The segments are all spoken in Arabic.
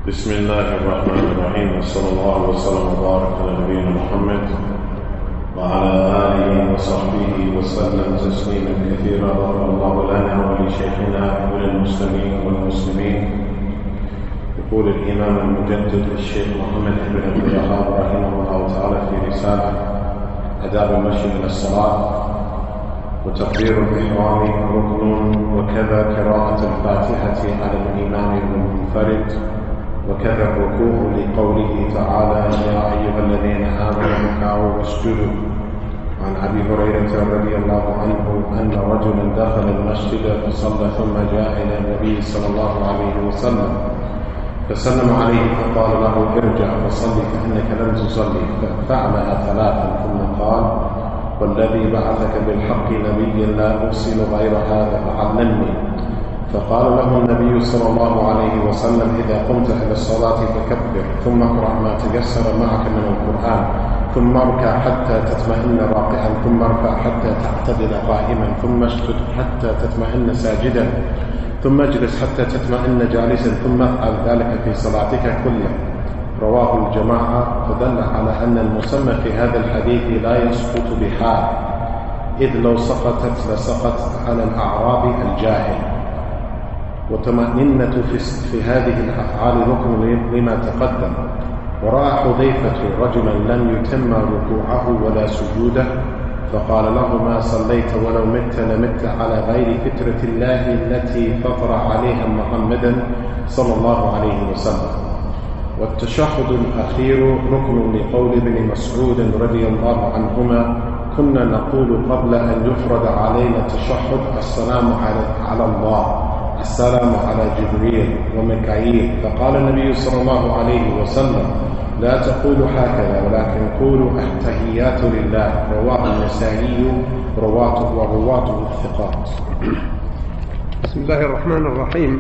بسم الله الرحمن الرحيم، وصلى الله وسلم وبارك على نبينا محمد وعلى آله وصحبه وسلم تسليما كثيرا. غفر الله لنا ولشيخنا وللمسلمين والمسلمين. يقول الإمام المجدد الشيخ محمد بن عبد الوهاب رحمه الله تعالى في رسالة آداب المشي إلى الصلاة: وتكبير الإحرام ركن، وكذا قراءة الفاتحة على الإمام المنفرد، وكذا الركوع لقوله تعالى: يا أيها الذين آمنوا اركعوا واسجدوا. عن أبي هريرة رضي الله عنه أن رجلا دخل المسجد فصلى ثم جاء إلى النبي صلى الله عليه وسلم فسلم عليه فقال له: ارجع فصلي فإنك لم تصلي. ففعلها ثلاثا ثم قال: والذي بعثك بالحق نبيا لا أرسل غير هذا فعلمني. فقال له النبي صلى الله عليه وسلم: إذا قمت إلى الصلاة فكبر، ثم اقرأ ما تيسر معك من القرآن، ثم اركع حتى تطمئن راكعا، ثم ارفع حتى تعتدل قائما، ثم اسجد حتى تطمئن ساجدا، ثم اجلس حتى تطمئن جالسا، ثم افعل ذلك في صلاتك كلها. رواه الجماعة. فدل على أن المسمى في هذا الحديث لا يسقط بحال، إذ لو سقطت لسقط على الأعراب الجاهل. وطمأنينة في هذه الأفعال ركن لما تقدم. ورأى حذيفة رجلا لم يتم ركوعه ولا سجوده فقال له: ما صليت ولو مت لمت على غير فطرة الله التي فطر عليها محمدا صلى الله عليه وسلم. والتشهد الأخير ركن لقول ابن مسعود رضي الله عنهما: كنا نقول قبل أن يفرض علينا التشهد: السلام على الله، السلام على جبريل وميكائيل. فقال النبي صلى الله عليه وسلم: لا تقولوا هكذا، ولكن قولوا التحيات لله. رواه النسائي ورواته الثقات. بسم الله الرحمن الرحيم.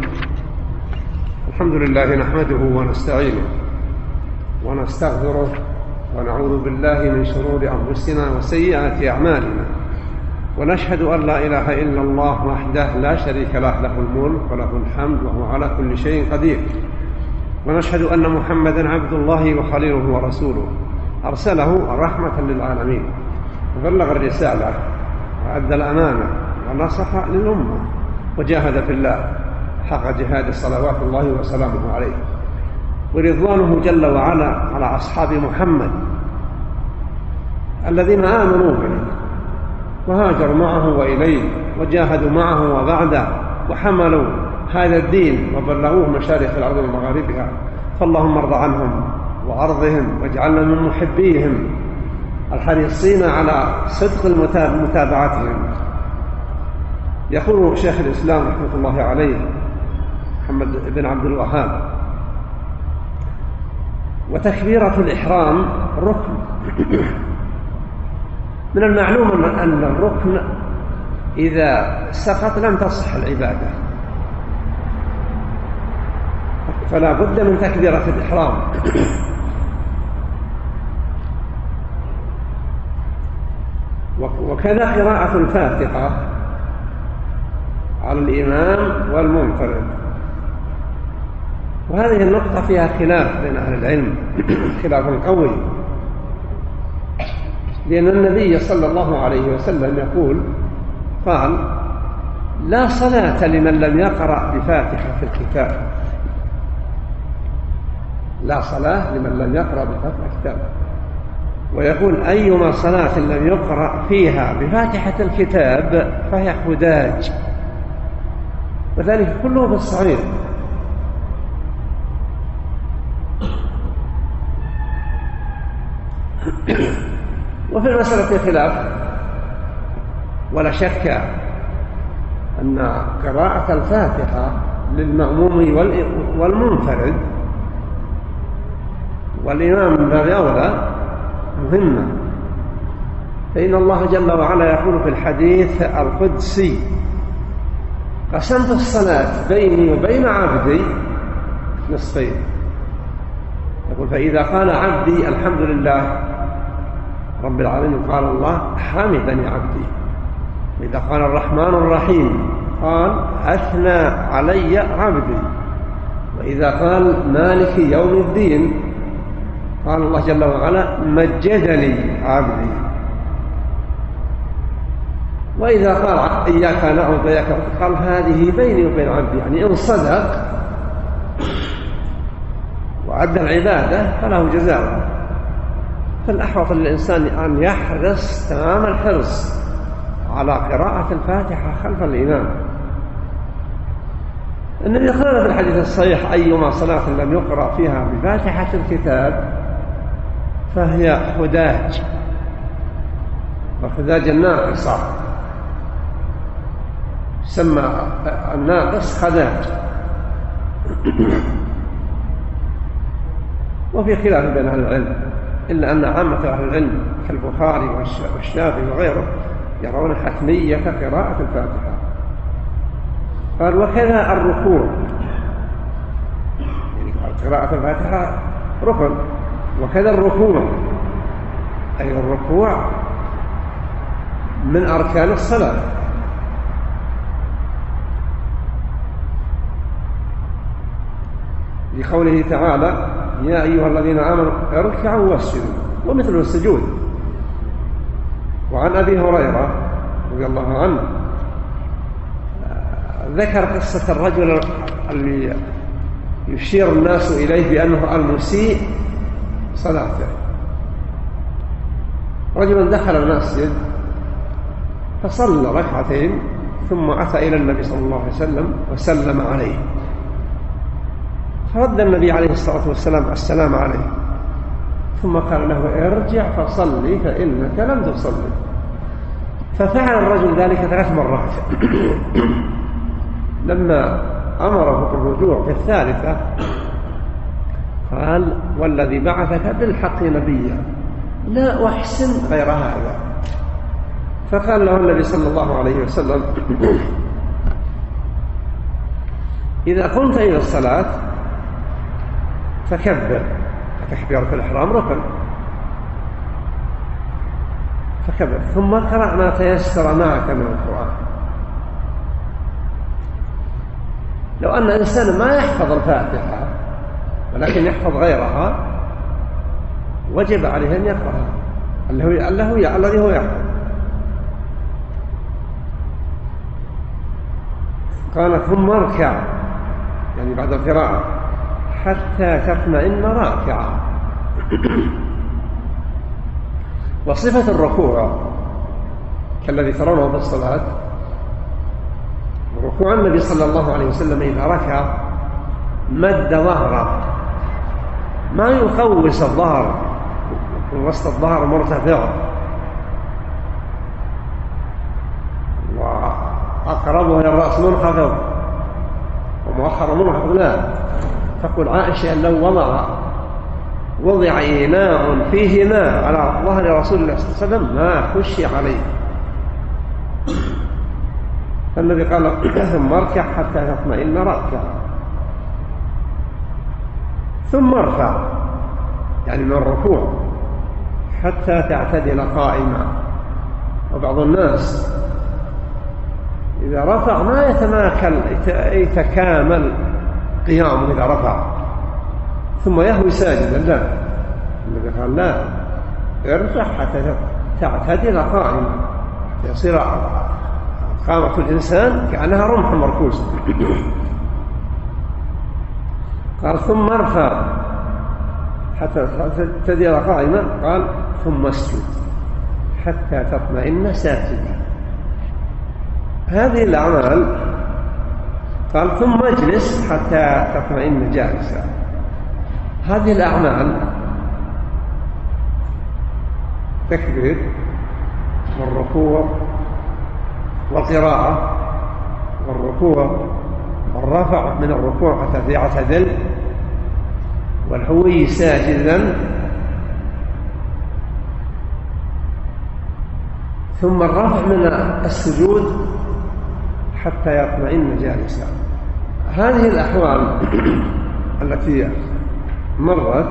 الحمد لله نحمده ونستعينه ونستغفره ونعوذ بالله من شرور أنفسنا وسيئات أعمالنا، ونشهد أن لا إله إلا الله وحده لا شريك له، له الملك وله الحمد وهو على كل شيء قدير. ونشهد أن محمدا عبد الله وخليله ورسوله، أرسله رحمة للعالمين، وبلغ الرسالة وأدى الأمانة ونصح للأمة، وجاهد في الله حق جهاد صلوات الله وسلامه عليه، ورضوانه جل وعلا على أصحاب محمد الذين آمنوا به وهاجروا معه وإليه، وجاهدوا معه وبعده، وحملوا هذا الدين وبلغوه مشارق الأرض ومغاربها. فاللهم ارض عنهم وأرضهم، واجعلنا من محبيهم الحريصين على صدق متابعتهم. يقول شيخ الإسلام رحمة الله عليه محمد بن عبد الوهاب: وتكبيرة الإحرام ركن. من المعلوم أن الركن إذا سقط لم تصح العبادة، فلا بد من تكبيرة الإحرام. وكذا قراءة الفاتحة على الإمام والمنفرد. وهذه النقطة فيها خلاف بين أهل العلم، خلاف قوي، لأن النبي صلى الله عليه وسلم قال: لا صلاة لمن لم يقرأ بفاتحة الكتاب. لا صلاة لمن لم يقرأ بفاتحة الكتاب. ويقول: أيما صلاة لم يقرأ فيها بفاتحة الكتاب فهي خداج. وذلك كله بالصحيح. وفي المسألة خلاف، ولا شك أن قراءة الفاتحة للمأموم والمنفرد والإمام من باب أولى مهمة. فإن الله جل وعلا يقول في الحديث القدسي: قسمت الصلاة بيني وبين عبدي نصفين. يقول: فإذا قال عبدي الحمد لله رب العالمين قال الله: حمدني عبدي. وإذا قال الرحمن الرحيم قال: أثنى علي عبدي. وإذا قال مالك يوم الدين قال الله جل وعلا مجدني عبدي. وإذا قال إياك نعبد وإياك نستعين قال هذه بيني وبين عبدي، يعني إن صدق وأدى العبادة فله جزاء. فالأحوط للإنسان أن يحرص تمام الحرص على قراءة الفاتحة خلف الإمام. النبي قال في الحديث الصحيح أيما صلاة لم يقرأ فيها بفاتحة الكتاب فهي خداج، وخداج الناقصة، يسمى الناقص خداج. وفي خلاف بين أهل العلم، إلا أن عامة أهل العلم كالبخاري والشافعي وغيره يرون حتمية قراءة الفاتحة. قال وكذا الركوع، يعني قراءة الفاتحة ركن، وكذا الركوع، أي الركوع من أركان الصلاة. لقوله تعالى يا أيها الذين آمنوا اركعوا واسجدوا، ومثل السجود. وعن أبي هريرة رضي الله عنه ذكر قصة الرجل اللي يشير الناس إليه بأنه المسيء صلاته. رجل دخل المسجد فصلى ركعتين ثم أتى إلى النبي صلى الله عليه وسلم وسلم عليه، فرد النبي عليه الصلاة والسلام السلام عليه، ثم قال له ارجع فصلي فإنك لم تصلي. ففعل الرجل ذلك 3 مرات. لما أمره بالرجوع في الثالثة قال والذي بعثك بالحق نبيا لا أحسن غير هذا. فقال له النبي صلى الله عليه وسلم إذا قمت إلى الصلاة فكبر، فتكبيرة الإحرام ركن، فكبر، ثم اقرأ ما تيسر معك من القرآن. لو أن إنسان ما يحفظ الفاتحة ولكن يحفظ غيرها وجب عليه أن يقرأها الذي هو يحفظ. قال ثم اركع، يعني بعد القراءة حتى تطمئن راكعا. وصفة الركوع كالذي ترونه في الصلاة، ركوع النبي صلى الله عليه وسلم إذا ركع مد ظهره، ما يقوس الظهر، وسط الظهر مرتفع وأقربه إلى الرأس منخفض ومؤخر منخفض، لا. تقول عائشة لو وضع إناء فيه ماء على ظهر رسول الله صلى الله عليه وسلم ما خشي عليه. فالنبي قال ثم اركع حتى تطمئن راكعا، ثم ارفع يعني من الركوع حتى تعتدل قائما. وبعض الناس إذا رفع ما يتكامل قيامه إذا رفع ثم يهوي ساجدا، لا. النبي قال لا، ارفع حتى تعتدل قائما، يصير قامة الإنسان كأنها رمح مركوز. قال ثم ارفع حتى تعتدل قائما، قال ثم اسجد حتى تطمئن ساجدا. هذه الأعمال قال ثم اجلس حتى تطمئن جالسا. هذه الأعمال تكبير والركوع والقراءة والركوع والرفع من الركوع حتى يعتدل والهوي ساجدا، ثم الرفع من السجود حتى يطمئن جالسا. هذه الأحوال التي مرت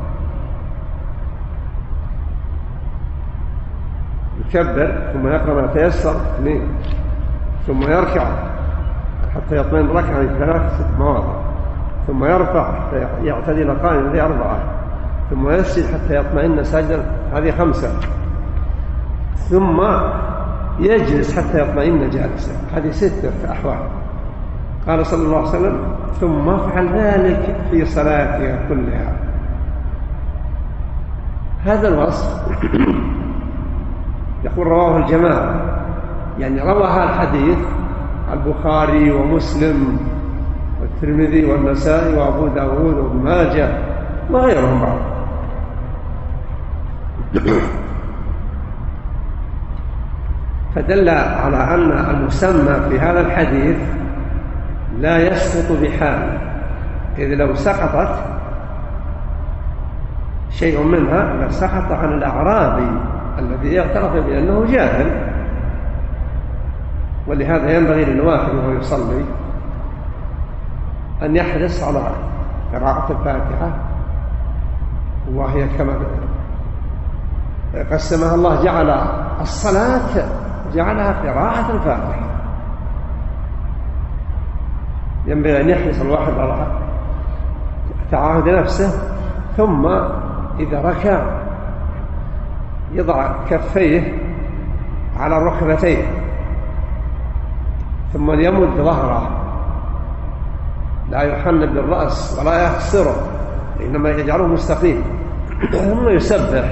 يكبر ثم يقرأ ما تيسر، ثم يركع حتى يطمئن ركعة 3 مواضع، ثم يرفع حتى يعتدل قائما، هذه 4، ثم يسجد حتى يطمئن ساجدا، هذه 5، ثم يجلس حتى يطمئن جالسا، هذه 6 أحوال. قال صلى الله عليه وسلم: ثم افعل ذلك في صلاتها كلها. هذا الوصف يقول رواه الجماعة، يعني روى هذا الحديث البخاري ومسلم والترمذي والنسائي وأبو داود وابن ماجه وغيرهم بعض. فدل على أن المسمى في هذا الحديث لا يسقط بحال، إذ لو سقطت شيء منها لسقط عن الأعرابي الذي اعترف بأنه جاهل. ولهذا ينبغي للواحد وهو يصلي أن يحرص على قراءة الفاتحة، وهي كما قسمها الله، جعل الصلاة جعلها قراءة الفاتحة. ينبغي أن يحرص الواحد على تعاهد نفسه، ثم إذا ركع يضع كفيه على الركبتين، ثم يمد ظهره، لا يحنب بالرأس ولا يخسره، إنما يجعله مستقيم، ثم يسبح.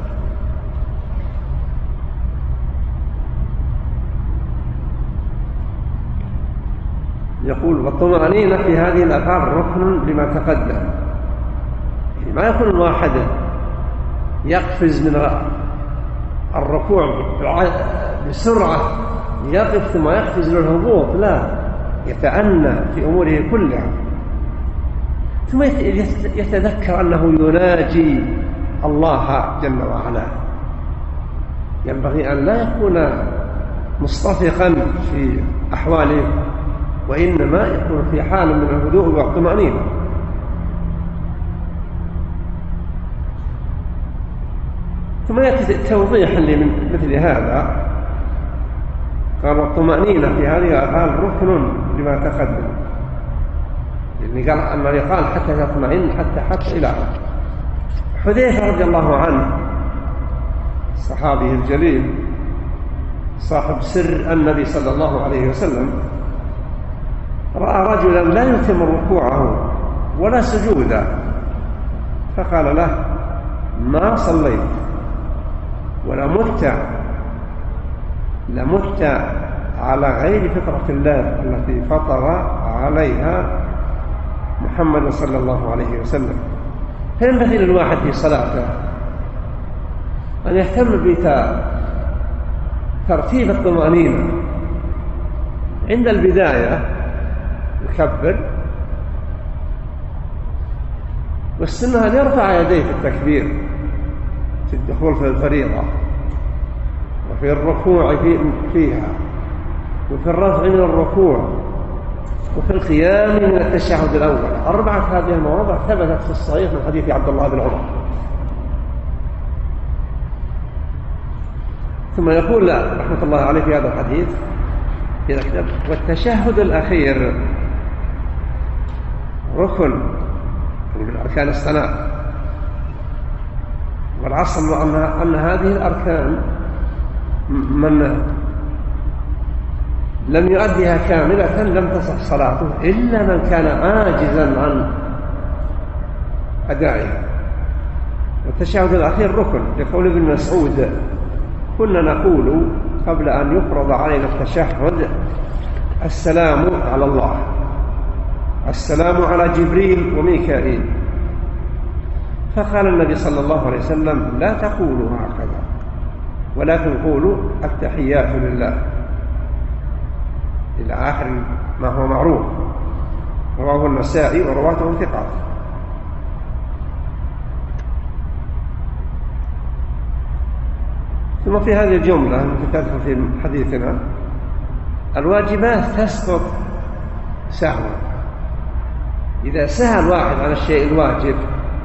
يقول: والطمأنينة في هذه الأفعال ركن لما تقدم. يعني ما يكون الواحد يقفز من الركوع بسرعة يقف ثم يقفز للهبوط، لا، يتأنى في أموره كلها، ثم يتذكر أنه يناجي الله جل وعلا. ينبغي أن لا يكون مصطفقا في أحواله، وإنما يكون في حال من الهدوء والطمأنينة. ثم يأتي توضيح مثل هذا، قال: والطمأنينة في هذه الأفعال ركن لما تقدم. يعني قال أما يقال حتى تطمئن حتى إلى حذيفة رضي الله عنه، الصحابي الجليل صاحب سر النبي صلى الله عليه وسلم، رأى رجلا لا يتم ركوعه ولا سجودا، فقال له: ما صليت لمت على غير فطرة الله التي فطر عليها محمد صلى الله عليه وسلم. فينبغي للواحد في صلاته أن يهتم بترتيب الطمأنينة. عند البداية يكبر، والسنة أن يرفع يديه في التكبير في الدخول في الفريضة، وفي الركوع فيها، وفي الرفع من الركوع، وفي القيام من التشهد الأول. 4 هذه المواضع ثبتت في الصحيح من حديث عبد الله بن عمر. ثم يقول رحمة الله عليه في هذا الحديث في الكتاب: والتشهد الأخير ركن من أركان الصلاة. والأصل أن هذه الأركان من لم يؤديها كاملة لم تصح صلاته، إلا من كان عاجزا عن أدائها. والتشهد الأخير ركن، لقول ابن مسعود: كنا نقول قبل أن يفرض علينا التشهد: السلام على الله، السلام على جبريل وميكائيل. فقال النبي صلى الله عليه وسلم: لا تقولوا هكذا، ولكن قولوا التحيات لله، إلى آخر ما هو معروف. رواه النسائي ورواته ثقات. ثم في هذه الجملة التي تدخل في حديثنا: الواجبات تسقط سهوا. إذا سهى الواحد عن الشيء الواجب،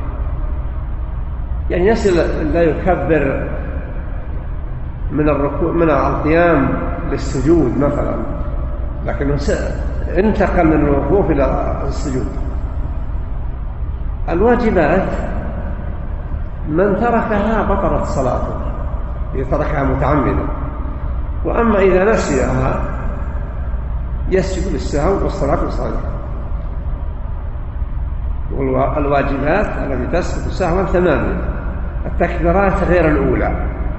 يعني يصل لا يكبر من الركوع من القيام للسجود مثلا، لكنه انتقل من الوقوف إلى السجود، الواجبات من تركها بطلت صلاته إذا تركها متعمدا، وأما إذا نسيها يسجد للسهو والصلاة صحيحة. والواجبات التي تسقط سهوا 8: التكبيرات غير الأولى،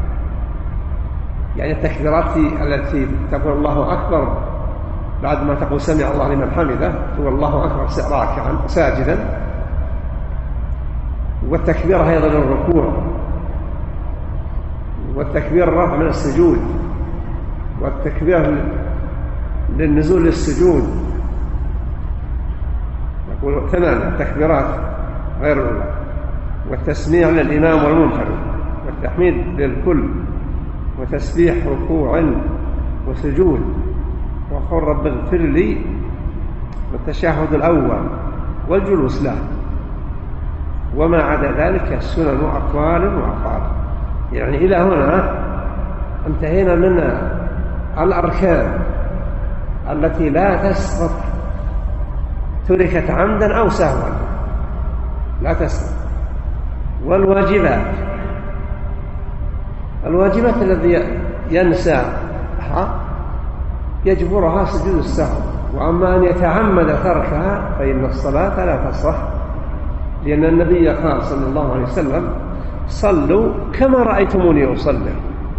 يعني التكبيرات التي تقول الله أكبر بعد ما تقول سمع الله لمن حمده تقول الله أكبر راكعا ساجدا، والتكبير أيضا للركوع، والتكبير الرفع من السجود، والتكبير للنزول للسجود. نقول 8 تكبيرات غير الأولى، والتسميع للإمام والمنفرد، والتحميد للكل، وتسبيح ركوع وسجود، وقل رب اغفر لي، والتشهد الأول، والجلوس له، وما عدا ذلك السنن وأقوال وأفعال. يعني إلى هنا انتهينا من الأركان التي لا تسقط تركت عمدا أو سهوا، لا تسقط. والواجبات الذي ينساها يجبرها سجود السهو، وأما أن يتعمد تركها فإن الصلاة لا تصح، لأن النبي قال صلى الله عليه وسلم: صلوا كما رأيتموني أصلي.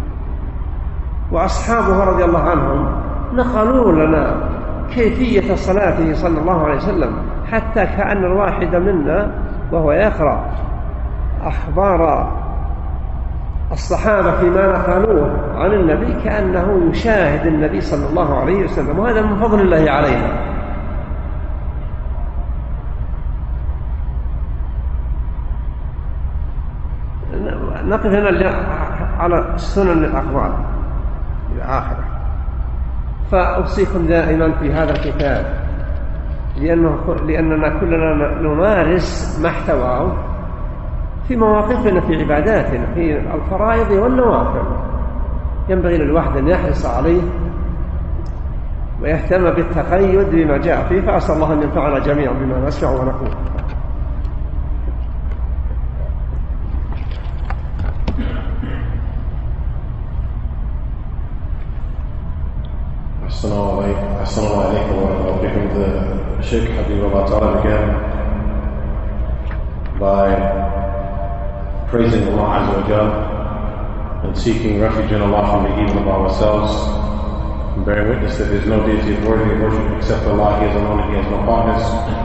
وأصحابه رضي الله عنهم نقلوا لنا كيفية صلاته صلى الله عليه وسلم، حتى كأن الواحد منا وهو يقرأ أخبار الصحابة فيما نقلوه عن النبي كأنه يشاهد النبي صلى الله عليه وسلم، وهذا من فضل الله علينا. نقف هنا على السنن الأقوال إلى آخره. فأوصيكم دائما في هذا الكتاب، لأننا كلنا نمارس ما احتواه في مواقفنا في عباداتنا في الفرائض والنوافل. ينبغي للواحد أن يحرص عليه ويهتم بالتقيد بما جاء فيه. فأسأل الله أن ينفعنا جميعا بما نسمع ونقول. Assalamu alaikum wa rahmatullahi. The Sheikh Habibullah Ta'ala began by praising Allah Azza wa Jal and seeking refuge in Allah from the evil of ourselves, and bearing witness that there is no deity worthy of worship except Allah. He is alone and He has no partners,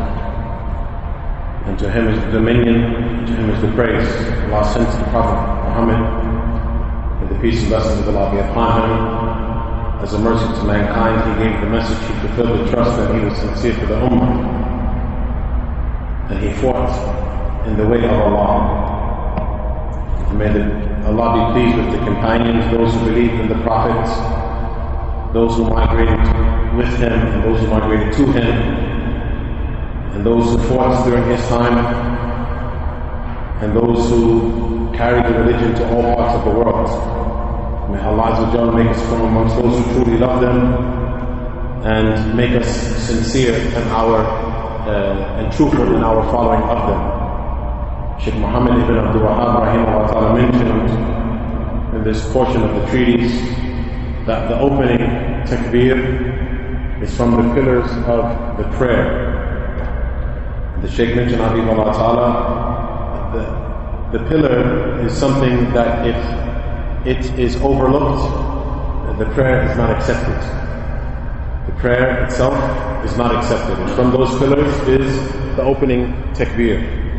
and to Him is the dominion, to Him is the praise. Allah sent the Prophet Muhammad, and the peace and blessings of Allah be upon him. As a mercy to mankind, he gave the message, he fulfilled the trust that he was sincere to the Ummah, and he fought in the way of Allah. And may Allah be pleased with the companions, those who believed in the prophets, those who migrated with him and those who migrated to him, and those who fought during his time, and those who carried the religion to all parts of the world. May Allah Azza wa Jalla make us from amongst those who truly love them, and make us sincere in and truthful in our following of them. Sheikh Muhammad ibn Abdul Wahhab rahimahullah ta'ala mentioned in this portion of the treatise that the opening takbir is from the pillars of the prayer. The Sheikh mentioned rahimahullah ta'ala the pillar is something that if it is overlooked, the prayer is not accepted. The prayer itself is not accepted. And from those pillars is the opening takbir.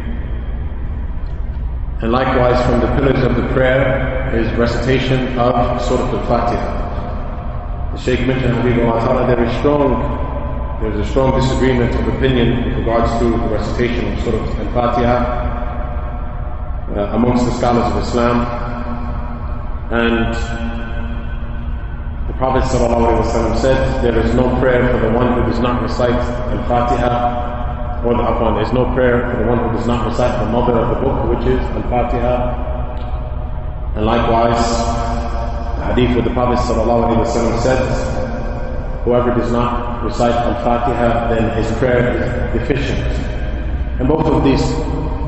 And likewise, from the pillars of the prayer is recitation of Surah Al-Fatiha. The Shaykh mentioned, Habibullah Ta'ala, there's a strong disagreement of opinion with regards to the recitation of Surah Al-Fatiha amongst the scholars of Islam. And the Prophet ﷺ said, there is no prayer for the one who does not recite Al-Fatiha, there is no prayer for the one who does not recite the mother of the book, which is Al-Fatiha. And likewise, the hadith where the Prophet ﷺ said, whoever does not recite Al-Fatiha, then his prayer is deficient. And both of these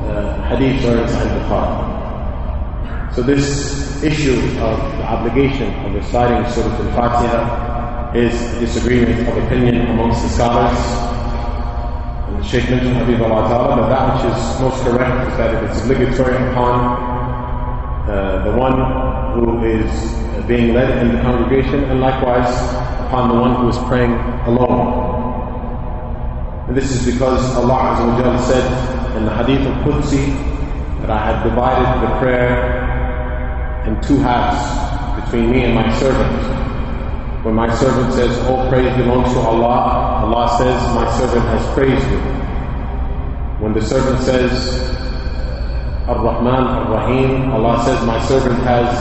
hadiths are in Sahih Bukhari. So this issue of the obligation of reciting Surah Al-Fatiha is a disagreement of opinion amongst the scholars. And the Shaykh mentioned Habibullah Ta'ala, but that which is most correct is that it is obligatory upon the one who is being led in the congregation, and likewise upon the one who is praying alone. And this is because Allah Azza wa Jalla said in the Hadith al-Qudsi that I have divided the prayer in two halves between me and my servant. When my servant says, all praise belongs to Allah, Allah says, my servant has praised you. When the servant says, Ar-Rahman, Ar-Rahim, Allah says, my servant has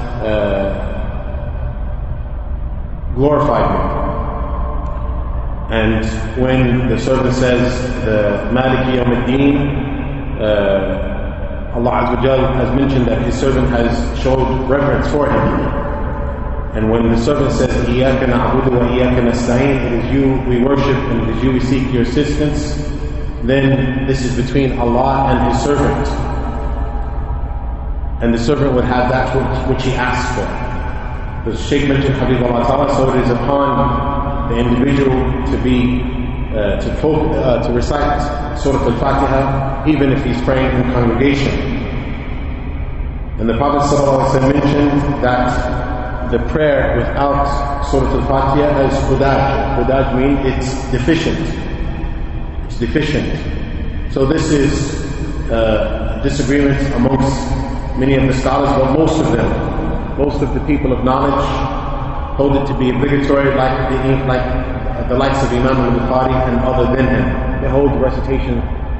glorified me. And when the servant says, the Maliki Yawm al-Din, Allah Azza wa Jal has mentioned that his servant has showed reverence for him. And when the servant says, Iyaka na'budu wa iyaka nasta'in, it is you we worship and it is you we seek your assistance, then this is between Allah and his servant. And the servant would have that which he asks for. The Shaykh mentioned Habibullah Ta'ala, so it is upon the individual to be to recite Surah Al-Fatiha even if he's praying in congregation. And the Prophet ﷺ mentioned that the prayer without Surah Al-Fatiha is khudaj. Khudaj means it's deficient. It's deficient. So this is disagreement amongst many of the scholars, but most of the people of knowledge hold it to be obligatory, like the likes of Imam al-Bukhari and other than him. They hold the recitation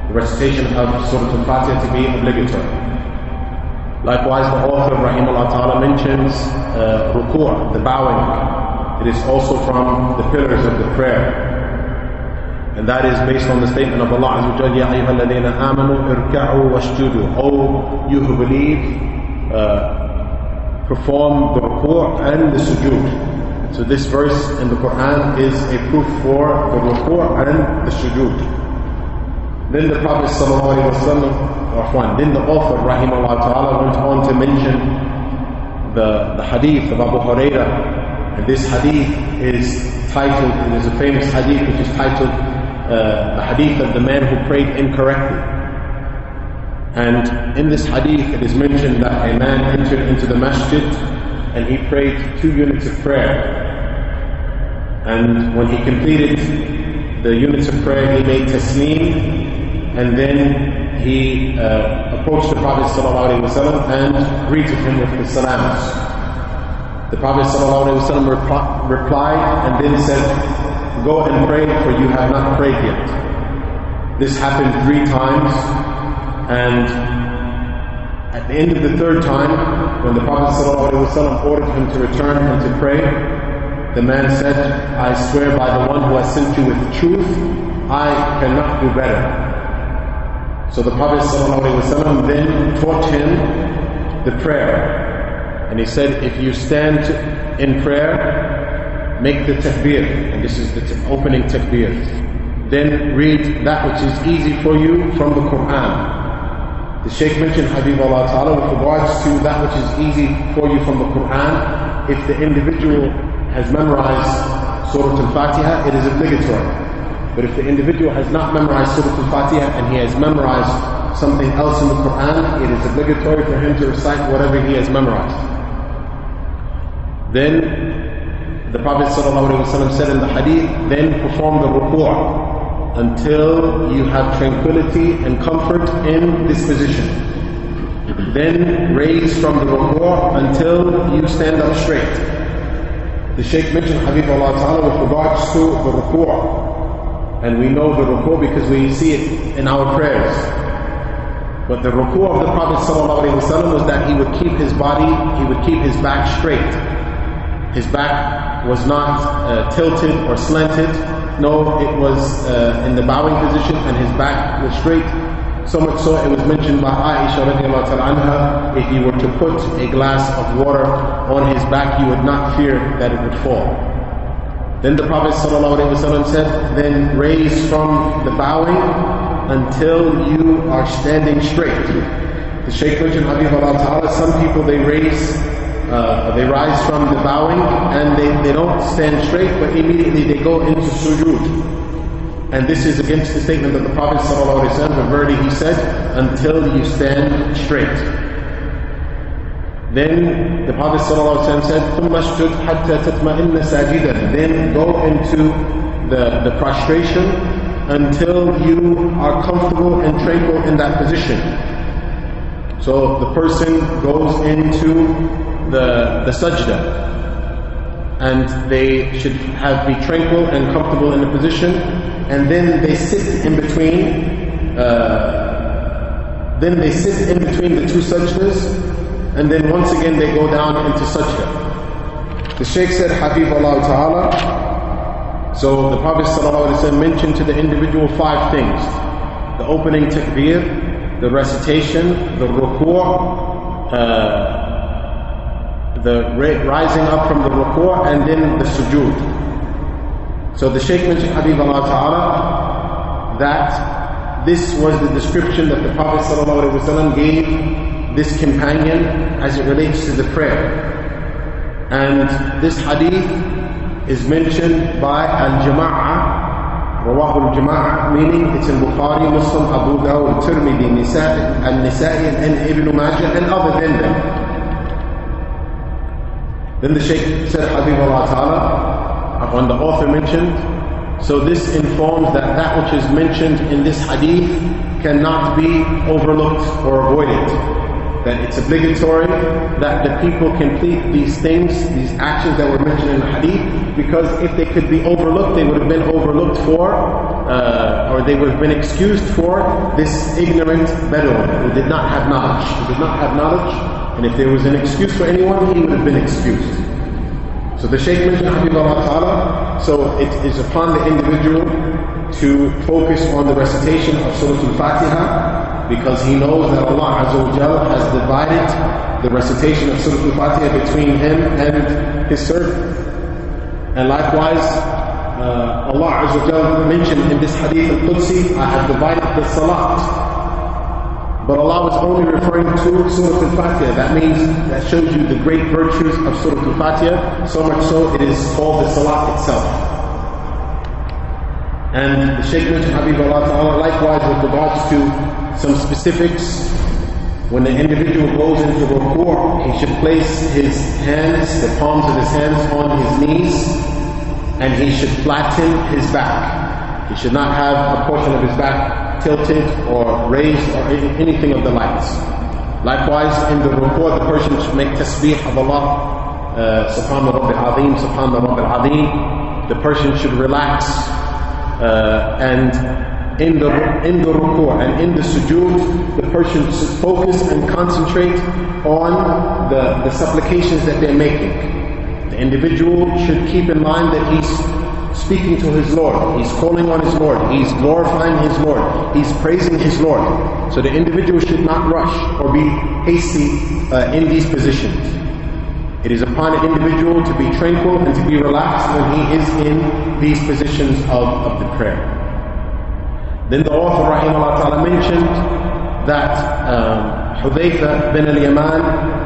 of Surah Al-Fatiha to be obligatory. Likewise, the author, Rahimahullah Ta'ala, mentions ruku', the bowing. It is also from the pillars of the prayer. And that is based on the statement of Allah Azza wa Jalla, Ya ayyuha alladhina amanu irka'u washjudu. O you who believe, perform the ruku' and the sujood. So this verse in the Quran is a proof for the ruku' and the sujood. Then the Prophet then the author Rahimahullah Ta'ala went on to mention the hadith of Abu Hurairah. And this hadith is titled, it is a famous hadith which is titled the hadith of the man who prayed incorrectly. And in this hadith it is mentioned that a man entered into the masjid and he prayed 2 units of prayer. And when he completed the units of prayer, he made taslim, and then he approached the Prophet ﷺ and greeted him with the salams. The Prophet ﷺ replied and then said, go and pray, for you have not prayed yet. This happened 3 times, and at the end of the 3rd time, when the Prophet ﷺ ordered him to return and to pray, the man said, I swear by the one who has sent you with truth, I cannot do better. So the Prophet ﷺ then taught him the prayer. And he said, if you stand in prayer, make the takbir. And this is the opening takbir. Then read that which is easy for you from the Quran. The Shaykh mentioned, Habibullah Ta'ala, with regards to that which is easy for you from the Quran, if the individual has memorized Surah Al-Fatiha, it is obligatory. But if the individual has not memorized Surah Al-Fatiha and he has memorized something else in the Quran, it is obligatory for him to recite whatever he has memorized. Then the Prophet ﷺ said in the hadith, then perform the ruku' until you have tranquility and comfort in this position. Then raise from the ruku' until you stand up straight. The Shaykh mentioned Habibullah Ta'ala with regards to the ruku'. And we know the ruku' because we see it in our prayers. But the ruku' of the Prophet ﷺ was that he would keep his body, he would keep his back straight. His back was not tilted or slanted. No, it was in the bowing position and his back was straight. So much so it was mentioned by Aisha radiallahu ta'ala anha, if he were to put a glass of water on his back, he would not fear that it would fall. Then the Prophet ﷺ said, then raise from the bowing until you are standing straight. The Shaykh mentioned, Habibullah Ta'ala, some people they rise from the bowing and they don't stand straight, but immediately they go into sujood. And this is against the statement of the Prophet ﷺ, verily he said, until you stand straight. Then the Prophet ﷺ said, ثُمَّ اشْجُدْ حَتَّى تَطْمَئِنَّ سَاجِدًا. Then go into the prostration until you are comfortable and tranquil in that position. So the person goes into the sajda, and they should be tranquil and comfortable in the position, and then they sit in between. Then they sit in between the two sajdas, and then once again they go down into sajda. The Shaykh said, Habibullah Ta'ala, so the Prophet ﷺ mentioned to the individual 5 things: the opening takbir, the recitation, the ruku', the rising up from the ruku', and then the sujood. So the Shaykh mentioned, Habibullah Ta'ala, that this was the description that the Prophet ﷺ gave this companion as it relates to the prayer. And this hadith is mentioned by al-Jama'ah, Rawahu al-Jama'ah, meaning it's in Bukhari, Muslim, Abu Dawud, Tirmidhi, An-Nisa'i, and Ibn Majah, and other than them. Then the Shaykh said, Habibullah Ta'ala, when the author mentioned, so this informs that which is mentioned in this hadith cannot be overlooked or avoided. That it's obligatory that the people complete these things, these actions that were mentioned in the hadith, because if they could be overlooked, they would have been overlooked for, or they would have been excused for this ignorant Bedouin who did not have knowledge. Who did not have knowledge, and if there was an excuse for anyone, he would have been excused. So the Shaykh mentioned, Habibullah Ta'ala, so it is upon the individual to focus on the recitation of Surah Al-Fatiha, because he knows that Allah Azza wa Jal has divided the recitation of Surah Al-Fatiha between him and his servant. And likewise, Allah Azza wa Jal mentioned in this hadith al-Qudsi, I have divided the salat. But Allah was only referring to Surah Al-Fatiha. That means, that shows you the great virtues of Surah Al-Fatiha, so much so it is called the salat itself. And the Shaykh mentioned, Habibullah Ta'ala, likewise with regards to some specifics, when the individual goes into ruku', he should place his hands, the palms of his hands on his knees, and he should flatten his back. He should not have a portion of his back tilted or raised or anything of the likes. Likewise, in the ruku', the person should make tasbih of Allah, Subhana Rabbil Azim, Subhana Rabbil Azim. The person should relax, and in the ruku' and in the sujood, the person should focus and concentrate on the supplications that they're making. The individual should keep in mind that he's speaking to his Lord, he's calling on his Lord, he's glorifying his Lord, he's praising his Lord. So the individual should not rush or be hasty in these positions. It is upon an individual to be tranquil and to be relaxed when he is in these positions of the prayer. Then the author, rahimahullah ta'ala, mentioned that Hudayfa bin al-Yaman,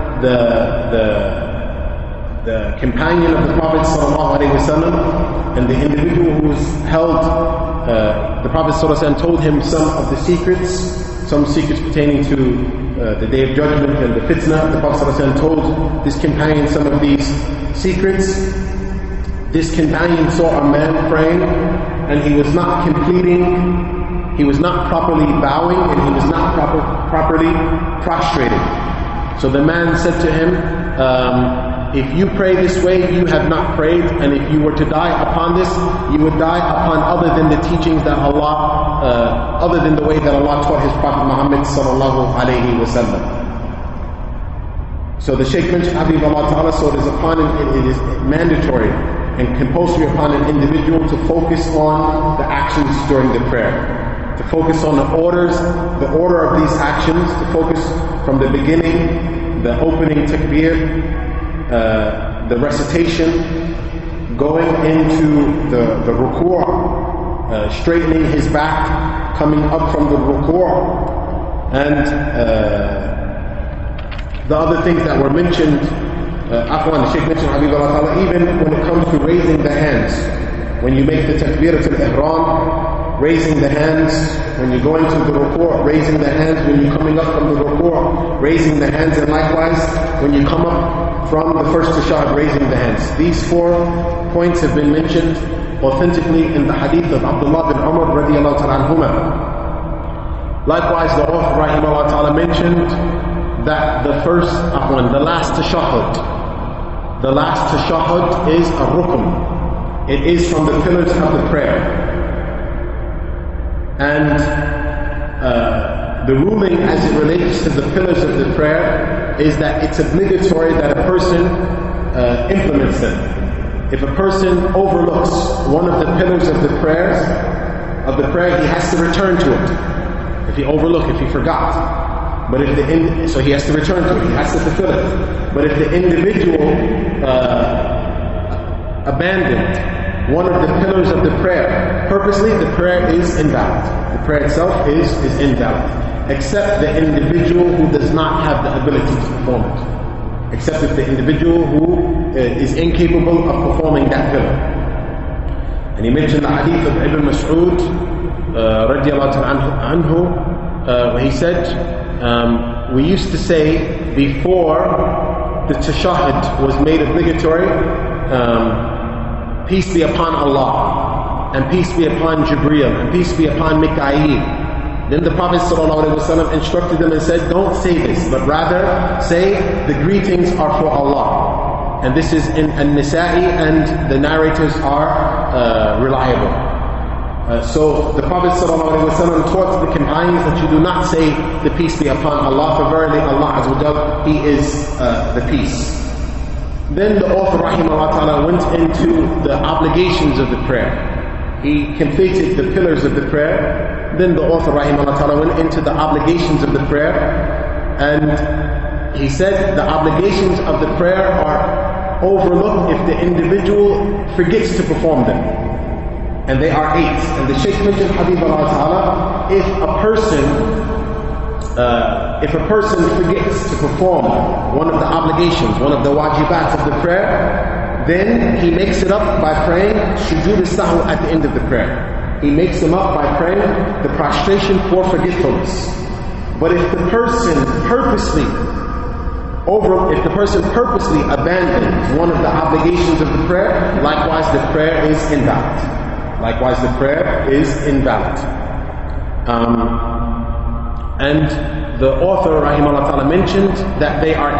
the companion of the Prophet sallallahu alaihi wasallam, and the individual who was held, the Prophet sallallahu alaihi wasallam told him some of the secrets, some secrets pertaining to the Day of Judgment and the fitna. The Prophet sallallahu alaihi wasallam told this companion some of these secrets. This companion saw a man praying, and he was not completing. He was not properly bowing, and he was not properly prostrated. So the man said to him, if you pray this way, you have not prayed, and if you were to die upon this, you would die upon other than the teachings that Allah, other than the way that Allah taught His Prophet Muhammad sallallahu alaihi wasallam. So the Shaykh mentioned, Habibullah Ta'ala, so it is mandatory and compulsory upon an individual to focus on the actions during the prayer. To focus on the order of these actions, to focus from the beginning, the opening takbir, the recitation, going into the ruku', straightening his back, coming up from the ruku', and the other things that were mentioned. The Shaykh mentioned, Habibullah Ta'ala, even when it comes to raising the hands, when you make the takbiratul ihram, raising the hands, when you go into the ruku', raising the hands, when you're coming up from the ruku', raising the hands, and likewise, when you come up from the first tashahhud, raising the hands. These 4 points have been mentioned authentically in the hadith of Abdullah bin Umar radiallahu ta'ala anhuma. Likewise, the author rahimahullah ta'ala mentioned that the last tashahhud is a rukn. It is from the pillars of the prayer. And the ruling as it relates to the pillars of the prayer is that it's obligatory that a person implements them. If a person overlooks one of the pillars of the prayer, he has to return to it. If he forgot. So he has to return to it, he has to fulfill it. But if the individual abandoned one of the pillars of the prayer purposely, the prayer is invalid. The prayer itself is invalid. Except the individual who does not have the ability to perform it. Except if the individual who is incapable of performing that pillar. And he mentioned the hadith of Ibn Mas'ud radiallahu anhu, where he said, we used to say before the tashahhud was made obligatory, peace be upon Allah, and peace be upon Jibreel, and peace be upon Mika'il. Then the Prophet ﷺ instructed them and said, don't say this, but rather say the greetings are for Allah. And this is in An-Nisa'i, and the narrators are reliable. So the Prophet ﷺ taught the companions that you do not say the peace be upon Allah, for verily Allah Azza wa Jal, He is the peace. Then the author rahimahullah ta'ala went into the obligations of the prayer. He completed the pillars of the prayer. Then the author rahimahullah ta'ala went into the obligations of the prayer. And he said the obligations of the prayer are overlooked if the individual forgets to perform them. And they are 8. And the Shaykh mentioned, Habibullah Ta'ala, if a person forgets to perform one of the obligations, one of the wajibat of the prayer, then he makes it up by praying sujood as-sahw at the end of the prayer. He makes them up by praying the prostration for forgetfulness. But if the person purposely abandons one of the obligations of the prayer, likewise the prayer is invalid. And the author rahimahullah ta'ala mentioned that they are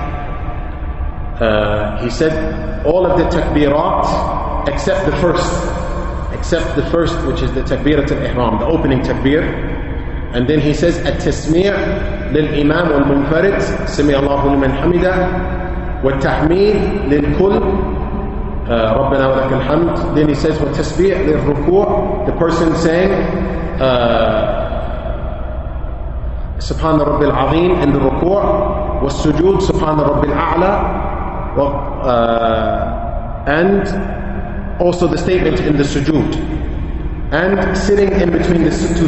8. He said all of the takbirat except the first, which is the takbirat al-ihram, the opening takbir. And then he says at-tasmi' lil-imam wal-munfarid sami Allahu liman hamida, wa-tahmid lil-kull رَبَّنَا وَلَكَ الْحَمْدِ. Then he says, وَالتَّسْبِيحْ لِلرُّكُوعِ, the person saying سبحان رب العظيم in the ruku', والسجود سبحان رب الأعلى, and also the statement in the sujood, and sitting in between the two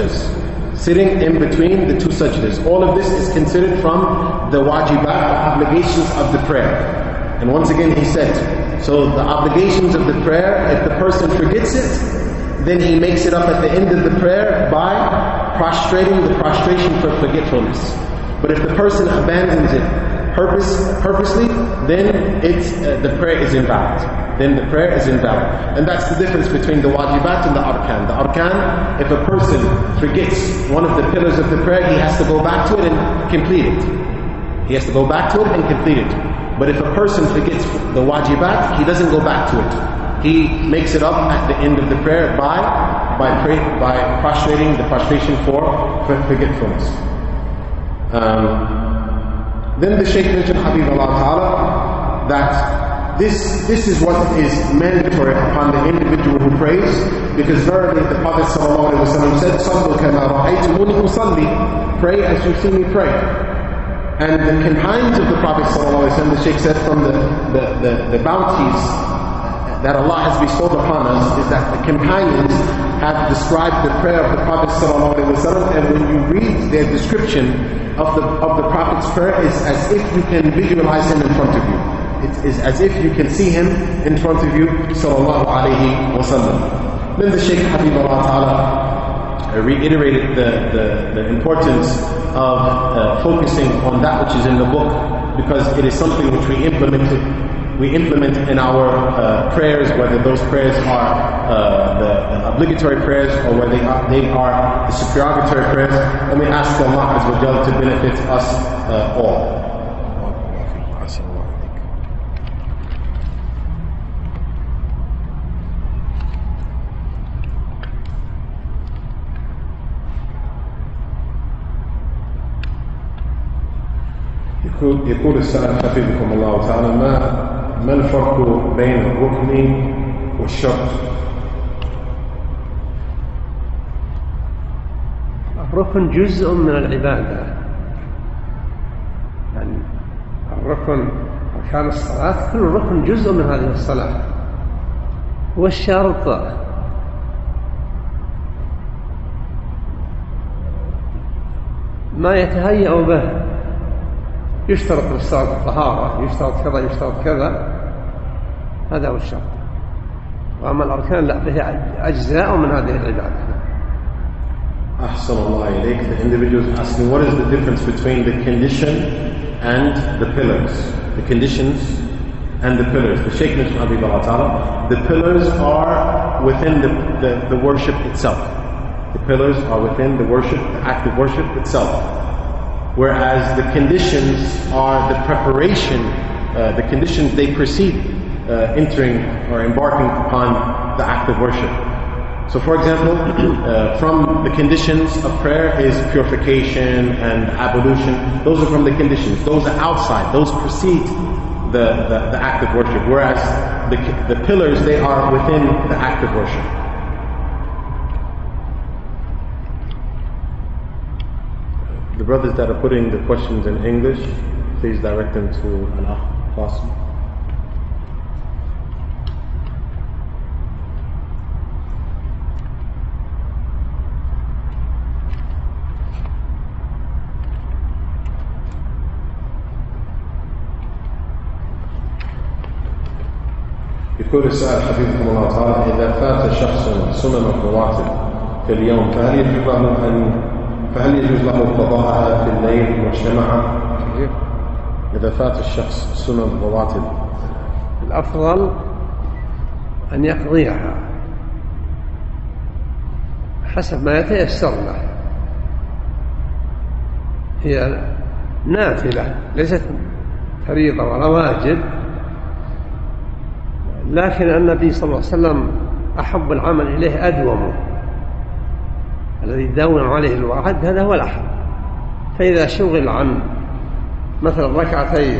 sajdas. All of this is considered from the wajibat, obligations of the prayer. And once again he said, so the obligations of the prayer, if the person forgets it, then he makes it up at the end of the prayer by prostrating, the prostration for forgetfulness. But if the person abandons it purposely, then the prayer is invalid. And that's the difference between the wajibat and the arkan. The arkan, if a person forgets one of the pillars of the prayer, he has to go back to it and complete it. But if a person forgets the wajibat, he doesn't go back to it. He makes it up at the end of the prayer by prostrating, the prostration for forgetfulness. Then the Shaykh mentioned, Habibullah Ta'ala, that this is what is mandatory upon the individual who prays, because verily the Prophet ﷺ said, "Sallu kama ra'aytumuni usalli," pray as you see me pray. And the companions of the Prophet ﷺ, the Shaykh said, from the bounties that Allah has bestowed upon us is that the companions have described the prayer of the Prophet ﷺ, and when you read their description of the Prophet's prayer, it's as if you can visualize him in front of you. It is as if you can see him in front of you, sallallahu alayhi wa sallam. Then the Shaykh Habibullah Ta'ala reiterated the importance of focusing on that which is in the book, because it is something which we implement in our prayers, whether those prayers are the obligatory prayers or whether they are the supererogatory prayers, and we ask Allah Azza wa Jalla to benefit us all. يقول السائل حفظكم الله تعالى ما الفرق بين الركن والشرط؟ الركن جزء من العبادة، يعني الركن أركان الصلاة كل ركن جزء من هذه الصلاة، والشرط ما يتهيأ به، يشترط للصلاة الطهارة، يشترط كذا يشترط كذا، هذا هو الشرط. وأما الأركان لا، فهي أجزاء من هذه العبادة. أحسن الله إليك. The individual is asking, what is the difference between the condition and the pillars? The conditions and the pillars. The Shaykh mentioned Habibullah Ta'ala, the pillars are within the worship itself. The pillars are within the worship, the act of worship itself. Whereas the conditions are the preparation, the conditions they precede entering or embarking upon the act of worship. So for example, from the conditions of prayer is purification and ablution. Those are from the conditions. Those are outside. Those precede the act of worship. Whereas the pillars, they are within the act of worship. The brothers that are putting the questions in English, please direct them to an Qasim. يقول السائل حفظكم الله تعالى إذا فات شخص سنن الرواتب في اليوم فهل يجوز له قضاءها في الليل مجتمعا؟ إذا فات الشخص سنن الرواتب الأفضل أن يقضيها حسب ما يتيسر له. هي نافلة ليست فريضة ولا واجب، لكن النبي صلى الله عليه وسلم أحب العمل إليه أدومه، الذي يداوم عليه الواحد هذا هو الأحب. فإذا شغل عن مثلا ركعتي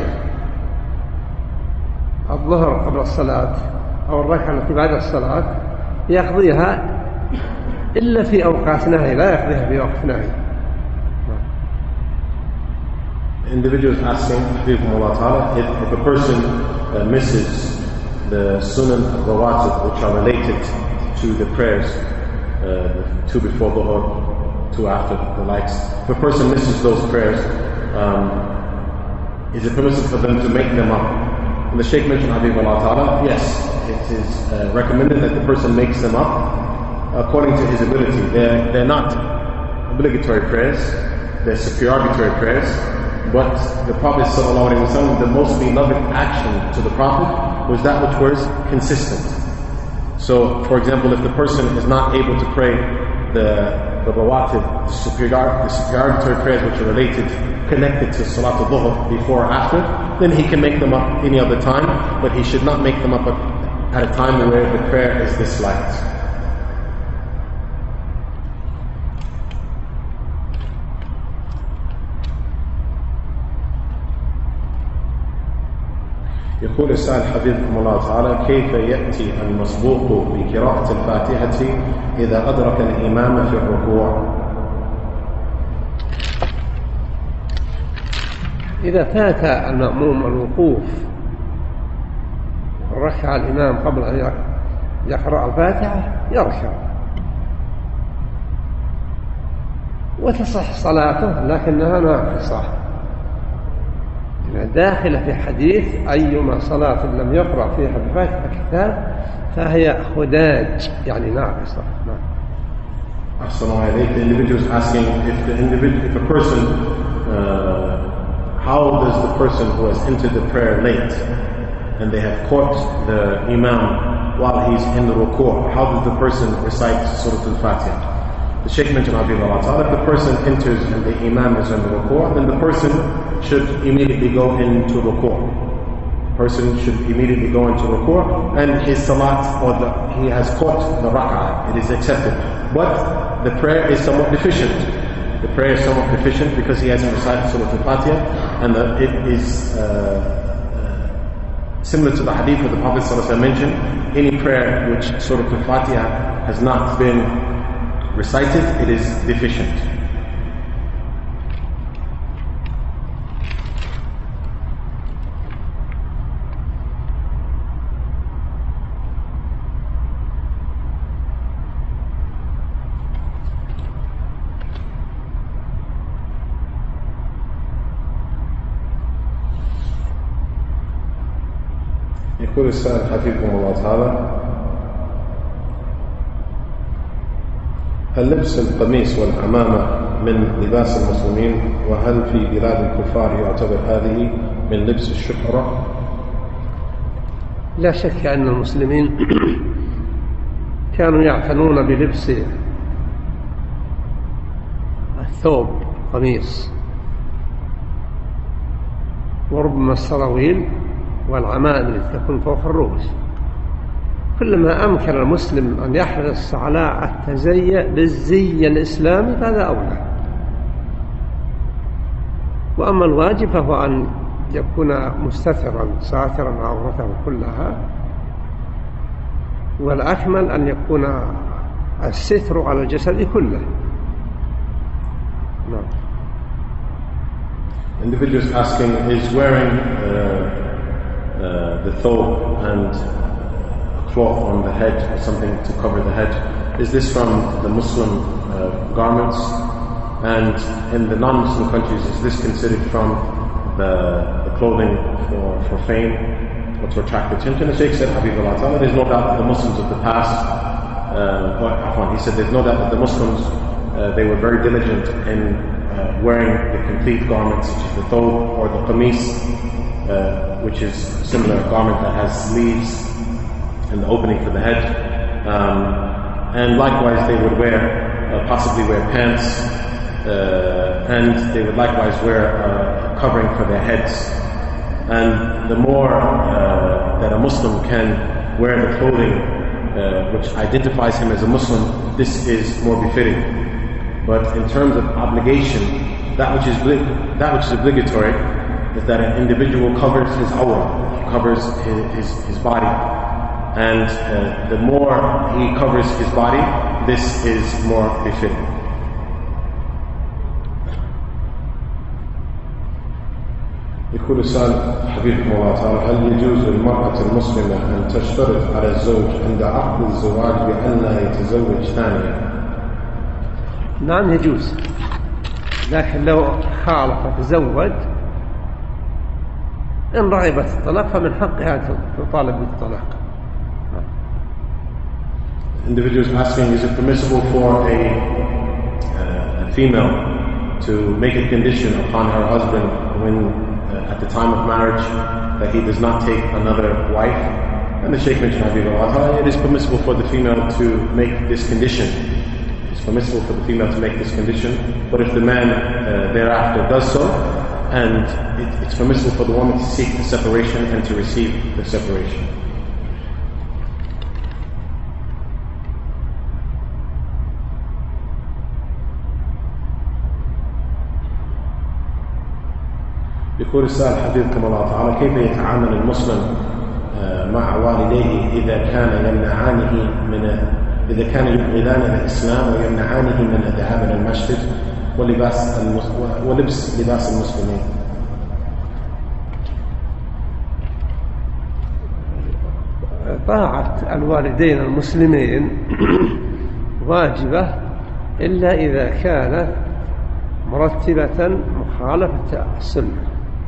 الظهر قبل الصلاة أو الركعة التي بعد الصلاة يقضيها إلا في أوقات نهي، لا يقضيها في وقت نهي. Individuals asking, if a person misses the sunan rawatib, which are related to the prayers, two before Dhuhr, two after, the likes. If a person misses those prayers, is it permissible for them to make them up? And the Shaykh mentioned Habibullah Ta'ala, yes, it is recommended that the person makes them up according to his ability. They're not obligatory prayers, they're supererogatory prayers, but the Prophet ﷺ, the most beloved action to the Prophet was that which was consistent. So, for example, if the person is not able to pray the rawatib, the supererogatory prayers which are connected to Salat al-Dhuhr before or after, then he can make them up any other time, but he should not make them up at a time where the prayer is disliked. يقول السائل حفظكم الله تعالى كيف يأتي المسبوق بقراءة الفاتحة إذا أدرك الإمام في الركوع؟ إذا فات المأموم الوقوف ركع الإمام قبل أن يقرأ الفاتحة يركع وتصح صلاته، لكنها ناقصة داخلة في حديث أيما صلاة لم يقرأ فيها بفاتحة الكتاب فهي خداج، يعني ناقصة. The individual is asking if a person, how does the person who has entered the prayer late and they have caught the Imam while he's in the ruku', how does the person recite Surah Al-Fatiha? The Shaykh mentioned, if the person enters and the Imam is in the ruku', then the person should immediately go into ruku'. Person should immediately go into ruku', and his salat, he has caught the rak'ah, it is accepted. But the prayer is somewhat deficient. The prayer is somewhat deficient because he hasn't recited Surah Al-Fatiha, and it is similar to the hadith of the Prophet ﷺ mentioned, any prayer which Surah Al-Fatiha has not been recited, it is deficient. يقول السائل حفظكم الله تعالى: هل لبس القميص والعمامة من لباس المسلمين؟ وهل في بلاد الكفار يعتبر هذه من لبس الشهرة؟ لا شك أن المسلمين كانوا يعتنون بلبس الثوب، قميص، وربما السراويل والعمائم التي تكون فوق الرؤوس. كلما أمكن المسلم أن يحرص على التزيي بالزي الإسلامي فهذا أولى. وأما الواجب فهو أن يكون مستترا ساترا عورته كلها، والأكمل أن يكون الستر على الجسد كله. نعم. Individuals asking, is wearing the thobe and cloth on the head or something to cover the head, is this from the Muslim garments? And in the non-Muslim countries, is this considered from the clothing for fame or to attract attention? The Shaykh said, Habibullah Ta'ala, there's no doubt that the Muslims of the past, he said there's no doubt that the Muslims, they were very diligent in wearing the complete garments, such as the thobe or the qamis, which is a similar garment that has sleeves and the opening for the head. And likewise they would possibly wear pants, and they would likewise wear a covering for their heads. And the more that a Muslim can wear the clothing which identifies him as a Muslim, this is more befitting. But in terms of obligation, that which is obligatory is that an individual covers his awrah, covers his body. And the more he covers his body, this is more befitting. يقول السائل حفظكم الله تعالى: هل يجوز للمرأة المسلمة أن تشترط على الزوج عند عقد الزواج بأن لا يتزوج ثانية؟ نعم يجوز، لكن لو خالف تزوج إن رغبت الطلاق فمن حقها تطالب بالطلاق. Individuals asking, is it permissible for a female to make a condition upon her husband when at the time of marriage that he does not take another wife? And the Shaykh mentioned, it is permissible for the female to make this condition. It's permissible for the female to make this condition, but if the man thereafter does so, and it's permissible for the woman to seek the separation and to receive the separation. يقول السائل حفظكم الله تعالى: كيف يتعامل المسلم مع والديه إذا كان يبغضان الإسلام ويمنعانه من الذهاب إلى المسجد ولبس لباس المسلمين؟ طاعة الوالدين المسلمين واجبة إلا إذا كانت مرتبة مخالفة السنة.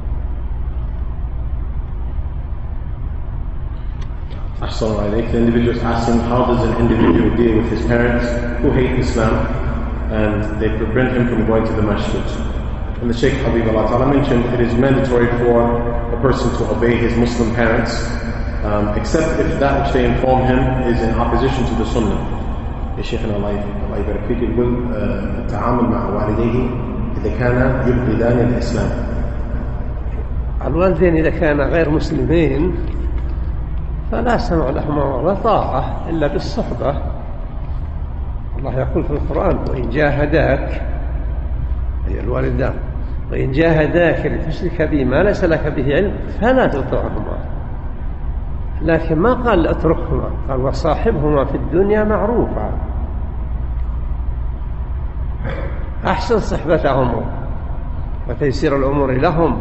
The individual is asking, how does an individual deal with his parents who hate Islam and they prevent him from going to the masjid? And the Shaykh Habibullah Ta'ala mentioned it is mandatory for a person to obey his Muslim parents, except if that which they inform him is in opposition to the Sunnah. يا شيخنا الله يبارك فيك يقول التعامل مع والديه إذا كان يبغضان الإسلام. الوالدين إذا كان غير مسلمين فلا سمع لهما ولا طاعة إلا بالصحبة. الله يقول في القرآن: وإن جاهداك، أي الوالدان، وإن جاهداك لتشرك بي ما ليس لك به علم فلا تطعهما. لكن ما قال اتركهما، قال وصاحبهما في الدنيا معروفا. أحسن صحبتهم وتيسير الأمور لهم،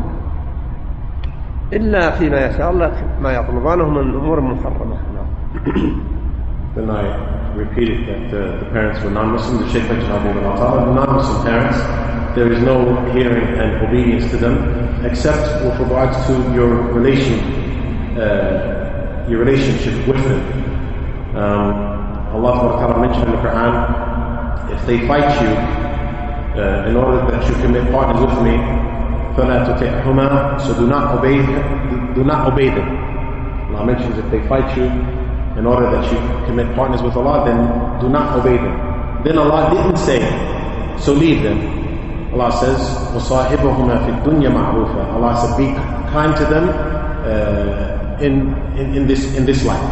إلا فيما يشاء الله ما يطلبانه من أمور محرمة. Then I repeated that the parents were non-Muslim. The Shaykh mentioned the non-Muslim parents, there is no hearing and obedience to them except with regards to your relationship with them. Allah Ta'ala mentioned in the Quran, if they fight you in order that you commit partners with me, فَلَا تُطِعْهُمَا, so do not obey them. Allah mentions if they fight you in order that you commit partners with Allah, then do not obey them. Then Allah didn't say, so leave them. Allah says, وَصَاحِبُهُمَا فِي الدُّنْيَا مَعْرُوفًا. Allah said, be kind to them in this life.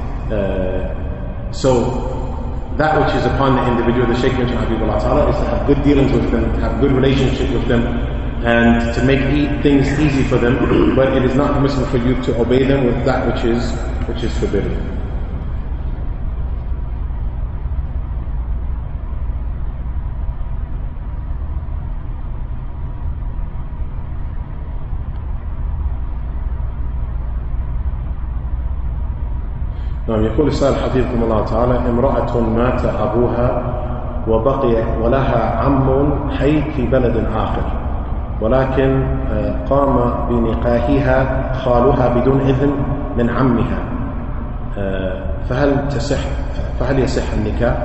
So that which is upon the individual, the Shaykh mentioned Habibullah Ta'ala, is to have good dealings with them, to have good relationship with them, and to make things easy for them. But it is not permissible for you to obey them with that which is forbidden. يقول السائل حفظكم الله تعالى: امرأة مات أبوها وبقي ولها عم حي في بلد آخر، ولكن قام بنكاحها خالها بدون إذن من عمها، فهل يصح النكاح؟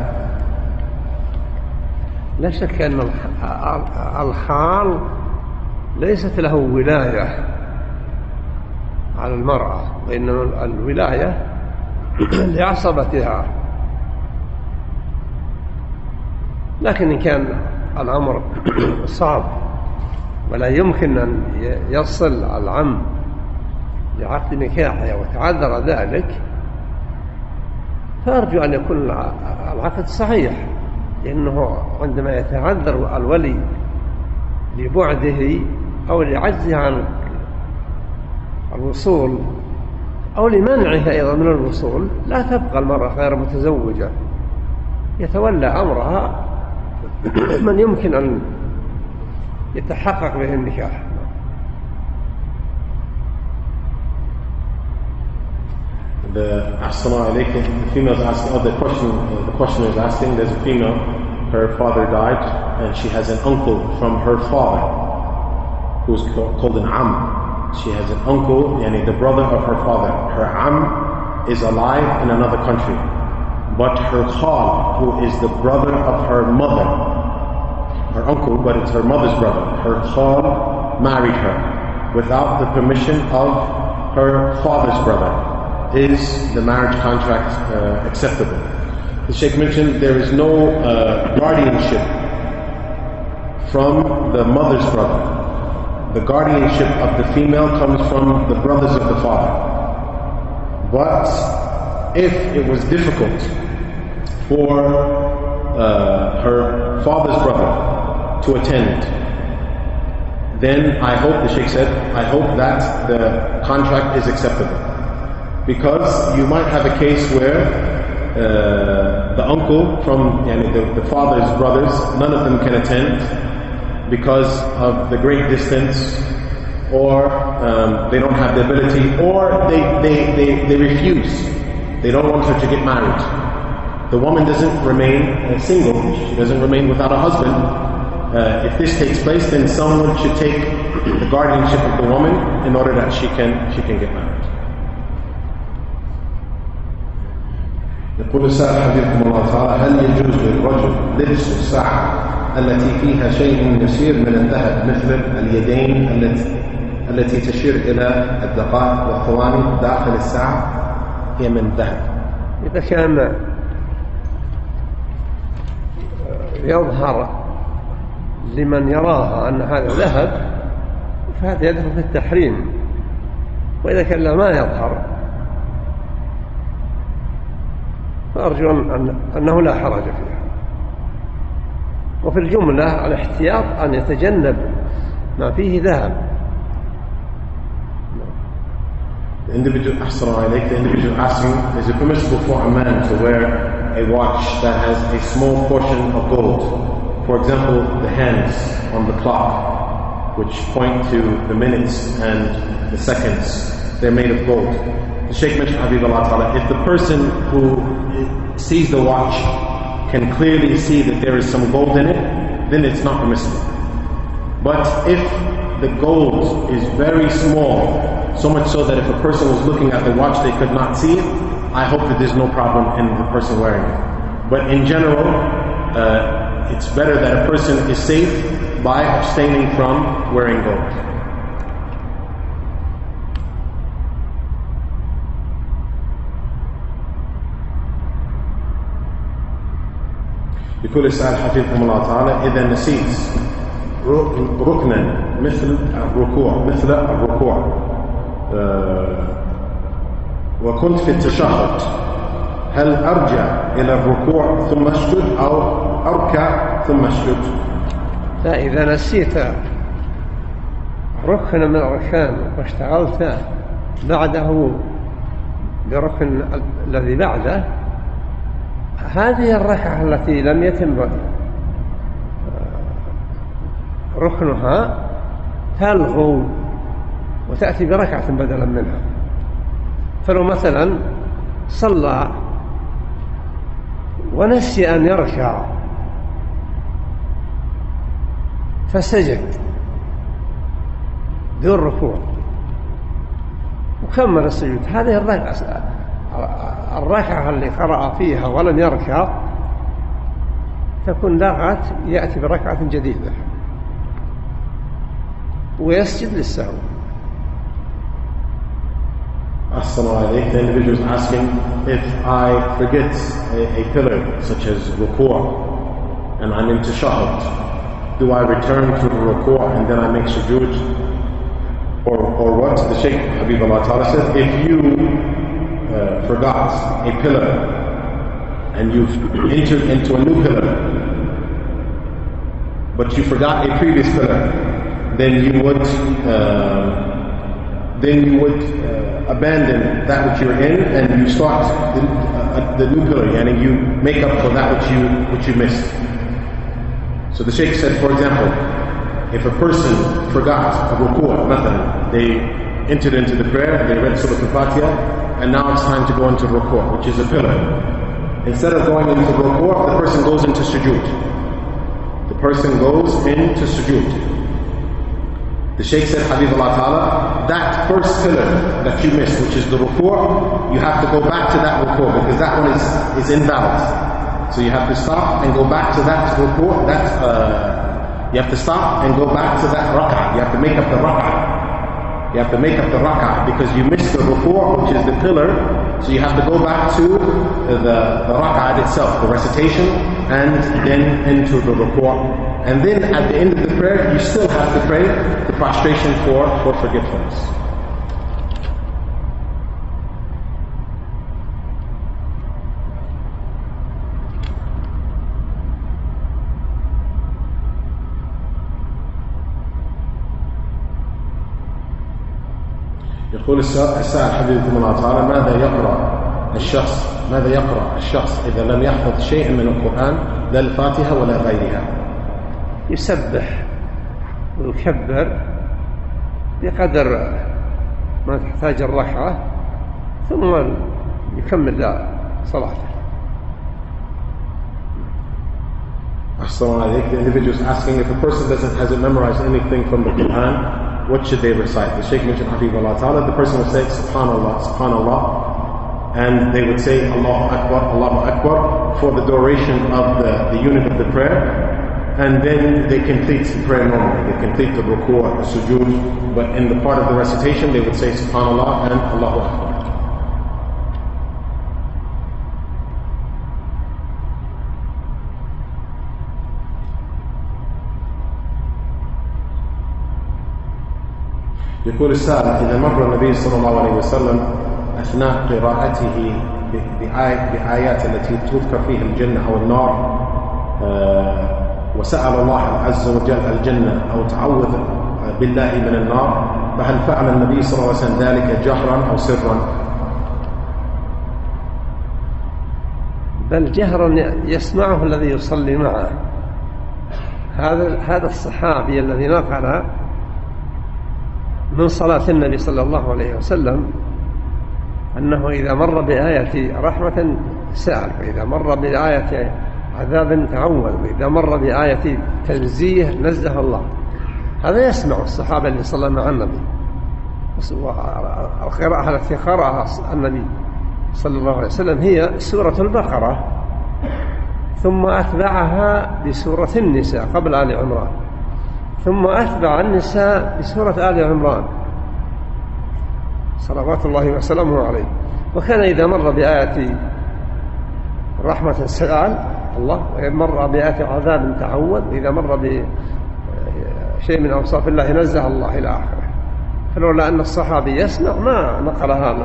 لا شك أن الخال ليست له ولاية على المرأة، وإنما الولاية لعصبتها. لكن إن كان الأمر صعب ولا يمكن أن يصل العم لعقد نكاحه وتعذر ذلك، فأرجو أن يكون العقد صحيح، لأنه عندما يتعذر الولي لبعده أو لعجزه عن الوصول أو لمنعها أيضا من الوصول، لا تبقى المرأة غير متزوجة، يتولى أمرها من يمكن أن يتحقق به النكاح. The female is asking, the questioner is asking, there's a female, her father died, and she has an uncle from her father, who's called an am. She has an uncle, the brother of her father. Her am is alive in another country, but her khal, who is the brother of her mother, her uncle, but it's her mother's brother, her khal married her without the permission of her father's brother. Is the marriage contract acceptable? The Shaykh mentioned there is no guardianship from the mother's brother. The guardianship of the female comes from the brothers of the father. But if it was difficult for her father's brother to attend, then I hope, the Shaykh said, I hope that the contract is acceptable. Because you might have a case where the uncle from the father's brothers, none of them can attend because of the great distance, or they don't have the ability, or they refuse They don't want her to get married. The woman doesn't remain single. She doesn't remain without a husband. If this takes place, then someone should take the guardianship of the woman in order that she can get married. يقول السائل حفظكم الله تعالى: هل يجوز للرجل لبس الساعة التي فيها شيء يسير من الذهب مثل اليدين التي تشير إلى الدقائق والثواني داخل الساعة هي من ذهب؟ إذا كان يظهر لمن يراها أن هذا ذهب فهذا يدخل في التحريم، وإذا كان ما يظهر فأرجو أنه لا حرج فيها. وفي الجملة الاحتياط أن يتجنب ما فيه ذهب. The individual asking, is it permissible for a man to wear a watch that has a small portion of gold? For example, the hands on the clock, which point to the minutes and the seconds, they're made of gold. The Shaykh mentioned, Habibullah Ta'ala, if the person who sees the watch can clearly see that there is some gold in it, then it's not permissible. But if the gold is very small, so much so that if a person was looking at the watch they could not see it, I hope that there's no problem in the person wearing it. But in general, it's better that a person is safe by abstaining from wearing gold. يقول السائل حفظكم الله تعالى: إذا نسيت ركنا مثل الركوع وكنت في التشهد، هل أرجع إلى الركوع ثم أسجد أو أركع ثم أسجد؟ لا، إذا نسيت ركن من الأركان واشتغلت بعده بركن الذي بعده، هذه الركعة التي لم يتم ركنها تلغو وتأتي بركعة بدلا منها. فلو مثلا صلى ونسي أن يركع فسجد دون ركوع وكمل السجود، هذه الركعة اللي قرأ فيها ولم يركع تكون لغت، يأتي بركعة جديدة ويسجد للسهو. Assalamu alaikum. The individual is asking, if I forget a pillar such as ruku' and I'm in tashahhud, do I return to the ruku' and then I make sujood? Or what? The Shaykh Habibullah Ta'ala said, if you forgot a pillar and you've entered into a new pillar, but you forgot a previous pillar, then you would abandon that which you're in and you start the new pillar, and you make up for that which you missed. So the Shaykh said, for example, if a person forgot a ruku', they entered into the prayer, they read Surah Al-Fatiha, and now it's time to go into ruku', which is a pillar. Instead of going into ruku', the person goes into sujood. The person goes into sujood. The Shaykh said, Habibullah Ta'ala, that first pillar that you missed, which is the ruku', you have to go back to that ruku' because that one is invalid. So you have to stop and go back to that ruku', you have to stop and go back to that rak'ah. You have to make up the rak'ah. You have to make up the rak'ah because you missed the ruku', which is the pillar. So you have to go back to the rak'ah itself, the recitation, and then into the ruku'. And then at the end of the prayer, you still have to pray the prostration for forgetfulness. يقول السائل حفظكم الله تعالى: ماذا يقرأ الشخص إذا لم يحفظ شيئا من القرآن لا الفاتحة ولا غيرها؟ يسبح ويكبر بقدر ما تحتاج الركعة، ثم يكمل صلاته. The individual is asking, if a person hasn't memorized anything from the Quran, what should they recite? The Shaykh mentioned Habibullah Ta'ala, the person would say Subhanallah, Subhanallah, and they would say Allahu Akbar for the duration of the unit of the prayer, and then they complete the prayer normally. They complete the ruku', the sujood, but in the part of the recitation they would say Subhanallah and Allahu Akbar. يقول السائل: إذا مر النبي صلى الله عليه وسلم أثناء قراءته بآيات التي تذكر فيها الجنة أو النار وسأل الله عز وجل الجنة أو تعوذ بالله من النار، فهل فعل النبي صلى الله عليه وسلم ذلك جهرا أو سرا؟ بل جهرا يسمعه الذي يصلي معه. هذا الصحابي الذي نقل من صلاة النبي صلى الله عليه وسلم أنه إذا مر بآية رحمة سأل، وإذا مر بآية عذاب تعوذ، وإذا مر بآية تنزيه نزه الله. هذا يسمع الصحابة اللي صلى مع النبي. القراءة التي قرأها النبي صلى الله عليه وسلم هي سورة البقرة، ثم أتبعها بسورة النساء قبل آل عمران، ثم أتبع النساء بسورة آل عمران صلوات الله وسلامه عليه. وكان إذا مر بآية رحمة سأل الله، وإذا مر بآية عذاب تعوذ، وإذا مر بشيء من أوصاف الله نزه الله إلى آخره. فلولا أن الصحابي يسمع ما نقل هذا.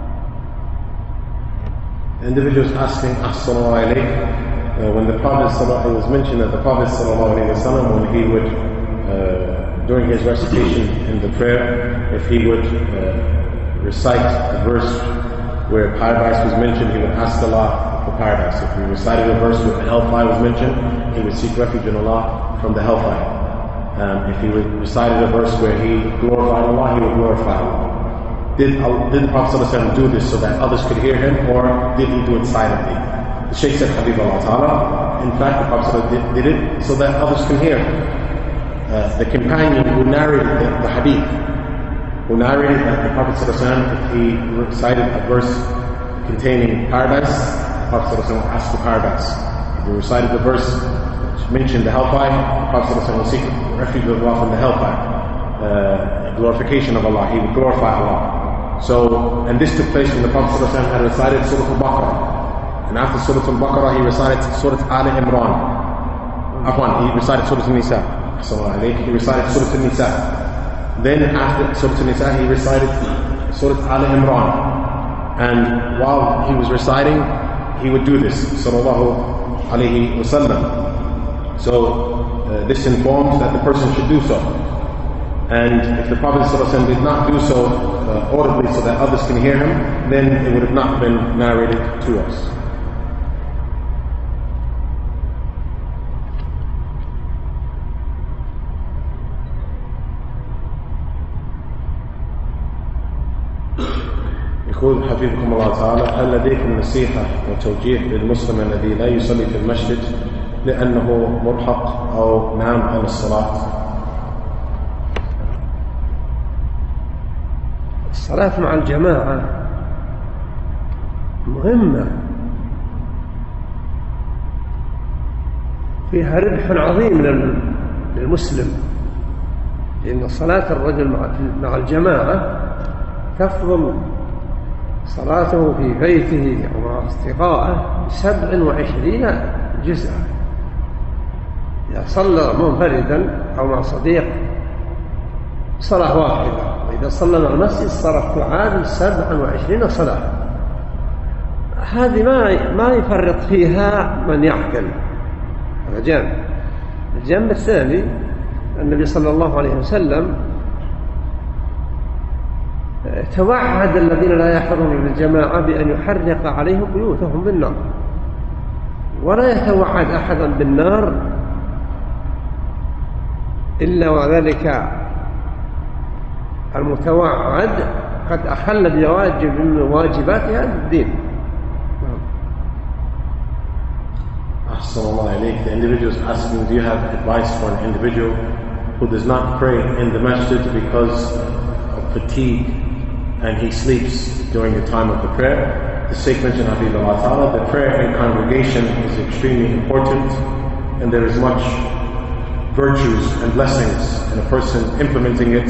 The individual is asking, Assalamu alaikum, when the Prophet, it was mentioned that the Prophet sallallahu alaihi wasallam, when he would during his recitation in the prayer, if he would recite a verse where paradise was mentioned, he would ask Allah for paradise. If he recited a verse where hellfire was mentioned, he would seek refuge in Allah from the hellfire. If he recited a verse where he glorified Allah, he would glorify Allah. Did the Prophet ﷺ do this so that others could hear him, or did he do it silently? The Shaykh said, Habibullah Ta'ala, in fact the Prophet ﷺ did it so that others can hear. The companion who narrated the hadith, who narrated that the Prophet ﷺ, if he recited a verse containing paradise, the Prophet ﷺ would ask for paradise. If he recited the verse which mentioned the hellfire, the Prophet ﷺ would seek refuge with Allah from the hellfire. Glorification of Allah, he would glorify Allah. So, and this took place when the Prophet ﷺ had recited Surah Al-Baqarah. And after Surah Al-Baqarah, he recited Surah Al-Imran. He recited Surah Al-Nisa. He recited Surah Al-Nisa. Then after Surah Al-Nisa, he recited Surah Al-Imran. And while he was reciting, he would do this, sallallahu alayhi wa sallam. So this informs that the person should do so. And if the Prophet ﷺ did not do so audibly so that others can hear him, then it would have not been narrated to us. يقول حفظكم الله تعالى: هل لديكم نصيحة وتوجيه للمسلم الذي لا يصلي في المسجد لأنه مرهق أو نام عن الصلاة؟ الصلاة مع الجماعة مهمة، فيها ربح عظيم للمسلم، لأن صلاة الرجل مع الجماعة تفضل صلاته في بيته أو مع أصدقائه 27 جزءا. إذا صلى منفردا أو مع صديق صلاة واحدة، وإذا صلى مع المسجد صارت تعادل 27 صلاة. هذه ما يفرط فيها من يعقل. هذا جانب. الجانب الثاني، النبي صلى الله عليه وسلم توعد الذين لا يحضرون الجماعة بأن يحرق عليهم بيوتهم بالنار، ولا يتوعد أحدا بالنار إلا وذلك المتوعد قد أخل بواجب من واجبات هذا الدين. The individual is asking, do you have advice for an individual who does not pray in the masjid because of fatigue and he sleeps during the time of the prayer? The Shaykh mentioned, Habibullah Ta'ala, the prayer in congregation is extremely important, and there is much virtues and blessings in a person implementing it.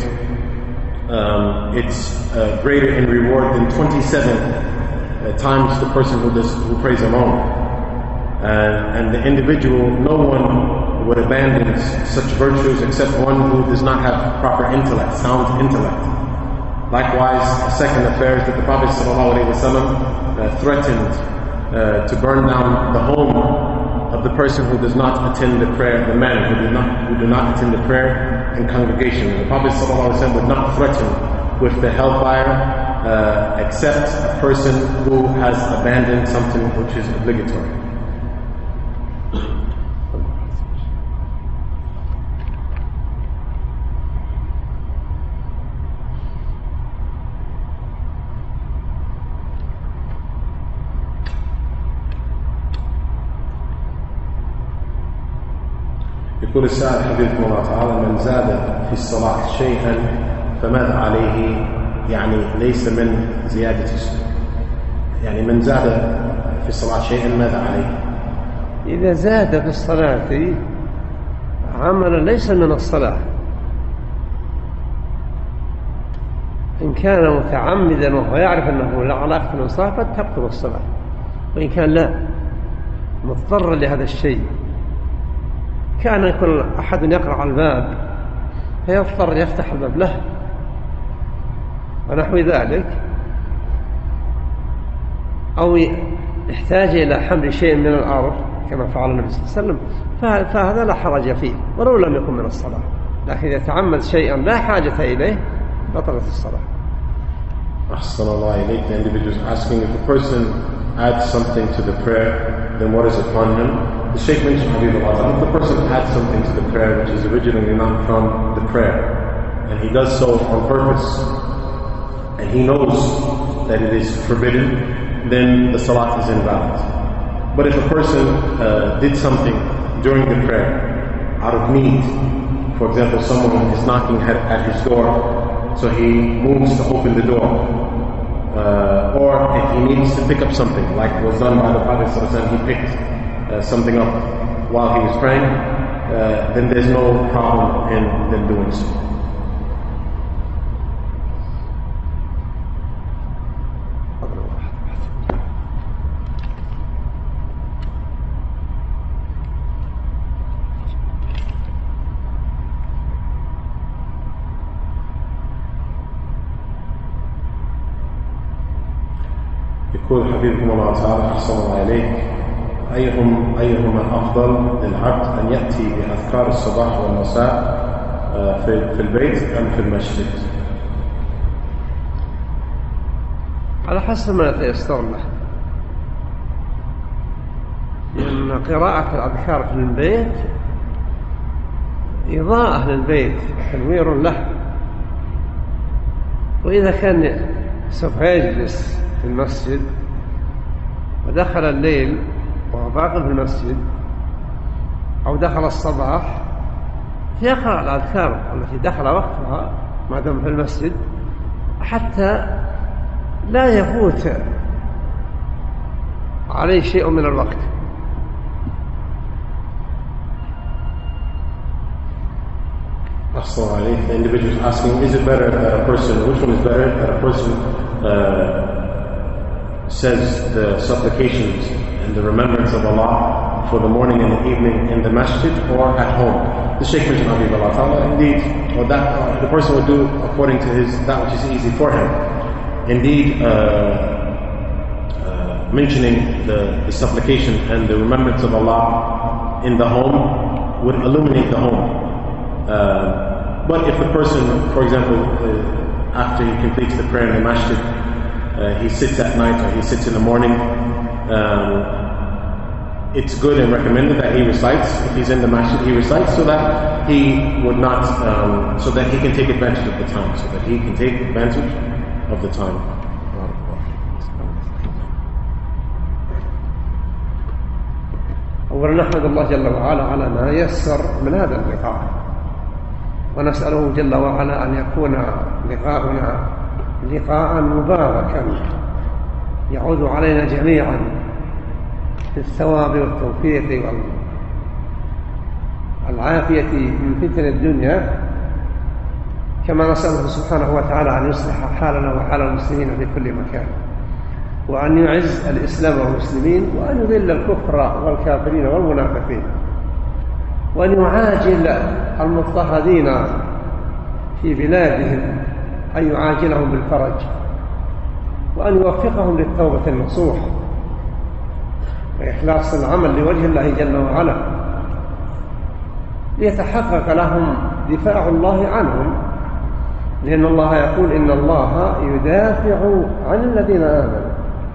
It's greater in reward than 27 times the person who prays alone. And the individual, no one would abandon such virtues except one who does not have proper intellect, sound intellect. Likewise, a second affair is that the Prophet ﷺ threatened to burn down the home of the person who does not attend the prayer, the men who do not attend the prayer in congregation. And the Prophet ﷺ would not threaten with the hellfire except a person who has abandoned something which is obligatory. يقول السائل حفظكم الله تعالى: من زاد في الصلاة شيئا فماذا عليه؟ يعني ليس من زيادة، يعني من زاد في الصلاة شيئا ماذا عليه؟ إذا زاد في الصلاة عملا ليس من الصلاة، إن كان متعمدا وهو يعرف أنه لا علاقة بالصلاة فتبطل الصلاة، وإن كان لا مضطر لهذا الشيء، كان كل أحد يقرع على الباب فيضطر يفتح الباب له ونحو ذلك، أو يحتاج إلى حمل شيء من الأرض كما فعل النبي صلى الله عليه وسلم، فهذا لا حرج فيه ولو لم يكن من الصلاة. لكن إذا تعمد شيئا لا حاجة إليه بطلت الصلاة. أحسن الله إليك. The individual is asking, if a person adds something to the prayer, then what is upon him? The Shaykh mentioned, Habibullah, if the person adds something to the prayer which is originally not from the prayer, and he does so on purpose, and he knows that it is forbidden, then the salat is invalid. But if a person did something during the prayer out of need, for example, someone is knocking at his door, so he moves to open the door, or if he needs to pick up something, like was done by the Prophet ﷺ, he picked something up while he was praying, then there's no problem in them doing so. يقول حفظكم الله تعالى أحسن الله إليك: أيهما أفضل للعبد أن يأتي بأذكار الصباح والمساء في البيت أم في المسجد؟ على حسب ما يتيسر له، لأن قراءة الأذكار في البيت إضاءة للبيت، تنوير له. وإذا كان سوف يجلس في المسجد ودخل الليل وهو باقي في المسجد أو دخل الصباح، فيقرأ الأذكار التي دخل وقتها ما دام في المسجد حتى لا يفوت عليه شيء من الوقت. Assalamu alaikum. The individual is asking, is it better that a person, which one is better, that a person says the supplications and the remembrance of Allah for the morning and the evening in the masjid or at home? The Shaykh mentioned, Habibullah Ta'ala, indeed, or that the person would do according to that which is easy for him. Indeed, mentioning the supplication and the remembrance of Allah in the home would illuminate the home. But if the person, for example, after he completes the prayer in the masjid, he sits at night or he sits in the morning, it's good and recommended that he recites. If he's in the masjid, he recites so that he would not, so that he can take advantage of the time, so that he can take advantage of the time. أولا نحمد الله جل وعلا على ما يسر من هذا اللقاء، ونسأله جل وعلا أن يكون لقاؤنا لقاء مباركا يعود علينا جميعا بالثواب والتوفيق والعافية من فتن الدنيا، كما نسأله سبحانه وتعالى أن يصلح حالنا وحال المسلمين في كل مكان، وأن يعز الإسلام والمسلمين، وأن يذل الكفر والكافرين والمنافقين، وأن يعاجل المضطهدين في بلادهم، أن يعاجلهم بالفرج، وأن يوفقهم للتوبة النصوح وإخلاص العمل لوجه الله جل وعلا، ليتحقق لهم دفاع الله عنهم، لأن الله يقول إن الله يدافع عن الذين آمنوا.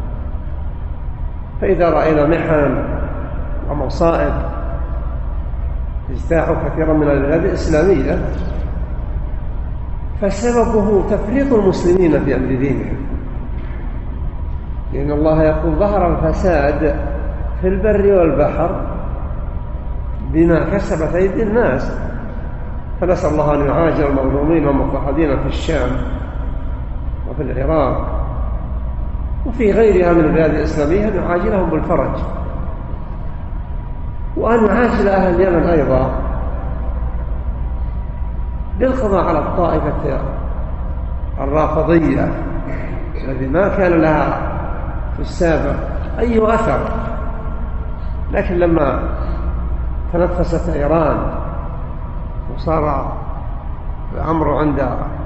فإذا رأينا محن ومصائب تجتاح كثيرا من البلاد الإسلامية فسببه تفريط المسلمين في أمر دينهم، لأن الله يقول ظهر الفساد في البر والبحر بما كسبت أيدي الناس، فنسأل الله أن يعاجل المظلومين والمضطهدين في الشام وفي العراق وفي غيرها من البلاد الإسلامية، أن يعاجلهم بالفرج، وأن يعاجل أهل اليمن أيضا بالقضاء على الطائفة الرافضية الذي ما كان لها في السابق أي أثر، لكن لما تنفست إيران وصار الأمر عند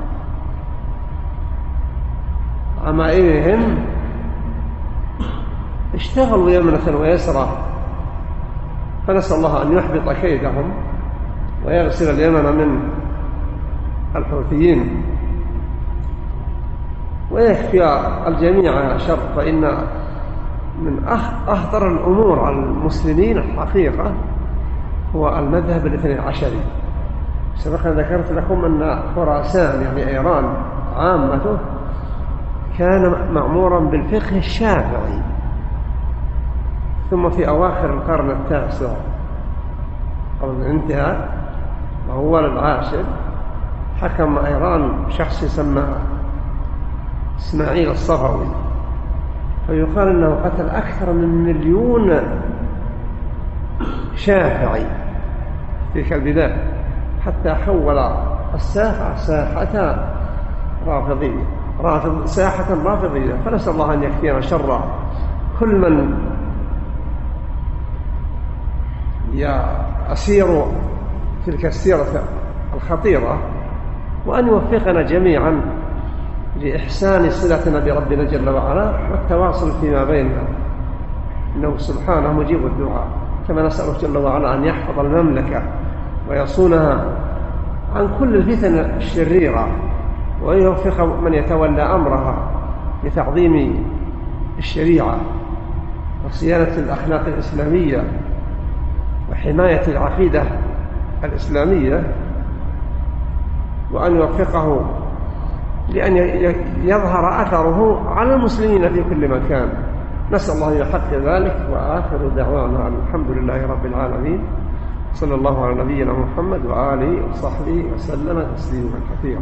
عمائمهم اشتغلوا يمنة ويسرى، فنسأل الله أن يحبط كيدهم ويغسل اليمن من الحوثيين ويكفي الجميع شر، فإن من أخطر الأمور على المسلمين الحقيقة هو المذهب الاثني عشري. سبق أن ذكرت لكم أن خراسان يعني إيران عامته كان معمورا بالفقه الشافعي، ثم في أواخر القرن التاسع قبل الانتهاء وهو العاشر حكم إيران شخص يسمى إسماعيل الصفوي، فيقال أنه قتل أكثر من 1,000,000 شافعي في تلك البلاد، حتى حول الساحة ساحة رافضية فنسأل الله أن يكفينا شر كل من يسير تلك السيرة الخطيرة، وأن يوفقنا جميعا لإحسان صلتنا بربنا جل وعلا والتواصل فيما بيننا، إنه سبحانه مجيب الدعاء. كما نسأله جل وعلا أن يحفظ المملكة ويصونها عن كل الفتن الشريرة، ويوفق من يتولى أمرها لتعظيم الشريعة وصيانة الأخلاق الإسلامية وحماية العقيدة الإسلامية، وأن يوفقه لأن يظهر أثره على المسلمين في كل مكان. نسأل الله أن يحقق ذلك، وآخر دعوانا الحمد لله رب العالمين، صلى الله على نبينا محمد وآله وصحبه وسلم تسليما كثيرا.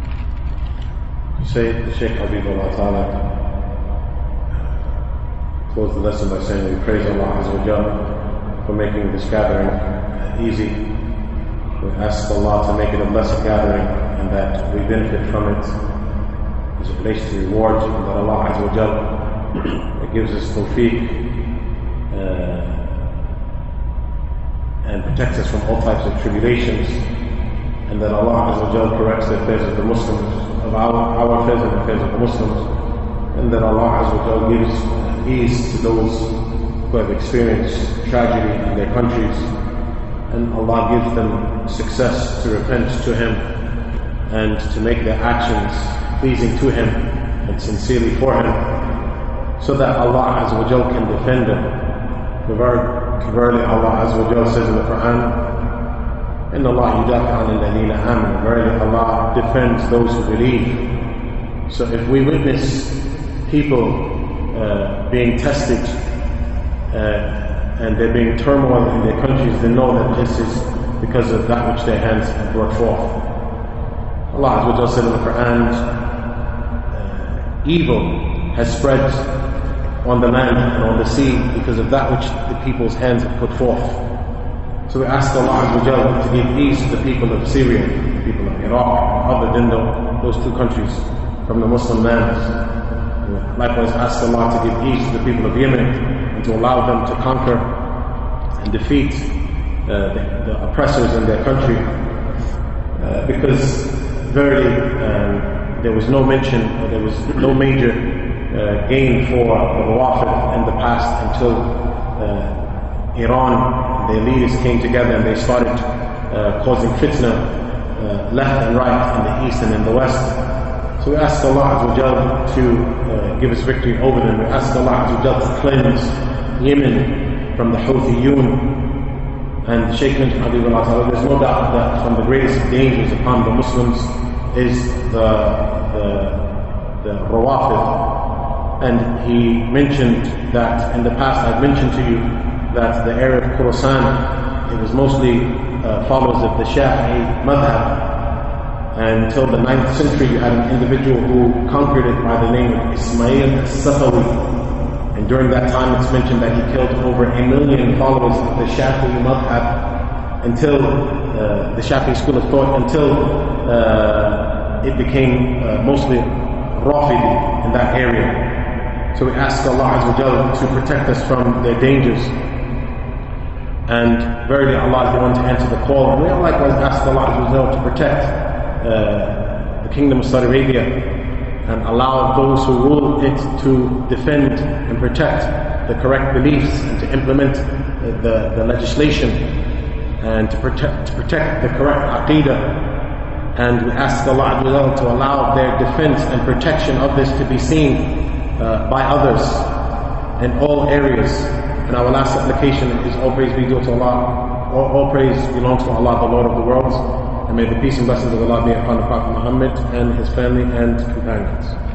Sheikh Habibullah Ta'ala closed the lesson by saying we praise Allah Azza wa Jalla for making this gathering easy. We ask Allah to make it a blessed gathering and that we benefit from it as it relates to rewards, and that Allah Azza wa Jalla gives us tawfiq and protects us from all types of tribulations, and that Allah Azza wa Jalla corrects the affairs of the Muslims, of our affairs and the affairs of the Muslims, and that Allah Azza wa Jalla gives ease to those who have experienced tragedy in their countries, and Allah gives them success to repent to Him and to make their actions pleasing to Him and sincerely for Him, so that Allah Azza wa Jalla can defend them. Verily Allah Azza wa Jalla says in the Quran, Inna Allah yudafi an alladhina amanu. Verily Allah defends those who believe. So if we witness people being tested and there being turmoil in their countries, they know that this is because of that which their hands have brought forth. Allah Azza wa Jalla said in the Quran, evil has spread on the land and on the sea because of that which the people's hands have put forth. So we ask Allah Azza wa Jalla to give ease to the people of Syria, the people of Iraq, other than those two countries from the Muslim lands. Likewise ask Allah to give ease to the people of Yemen and to allow them to conquer and defeat the oppressors in their country, because verily there was no mention, or there was no major gain for the Rawafid in the past until Iran, their leaders came together and they started causing fitna left and right in the east and in the west. So we ask Allah Azza wa Jalla to give us victory over them. We ask Allah Azza wa Jalla to cleanse Yemen from the Houthiyun. And Shaykh mentioned, there's no doubt that from the greatest dangers upon the Muslims is the Rawafid. And he mentioned that in the past I've mentioned to you that the area of Khorasan, it was mostly followers of the Shafi'i madhab. And until the 9th century, you had an individual who conquered it by the name of Ismail al-Safawi. And during that time, it's mentioned that he killed over 1 million followers of the Shafi'i madhab until the Shafi'i school of thought, until it became mostly Rafidi in that area. So we ask Allah Azza wa Jalla to protect us from their dangers. And verily Allah is the one to answer the call. And we likewise ask Allah Azza wa Jalla to protect the Kingdom of Saudi Arabia and allow those who rule it to defend and protect the correct beliefs and to implement the legislation and to protect the correct aqidah. And we ask Allah Azza wa Jalla to allow their defense and protection of this to be seen by others in all areas. And our last application is all praise be due to Allah. All praise belongs to Allah, the Lord of the worlds. And may the peace and blessings of Allah be upon the Prophet Muhammad and his family and companions.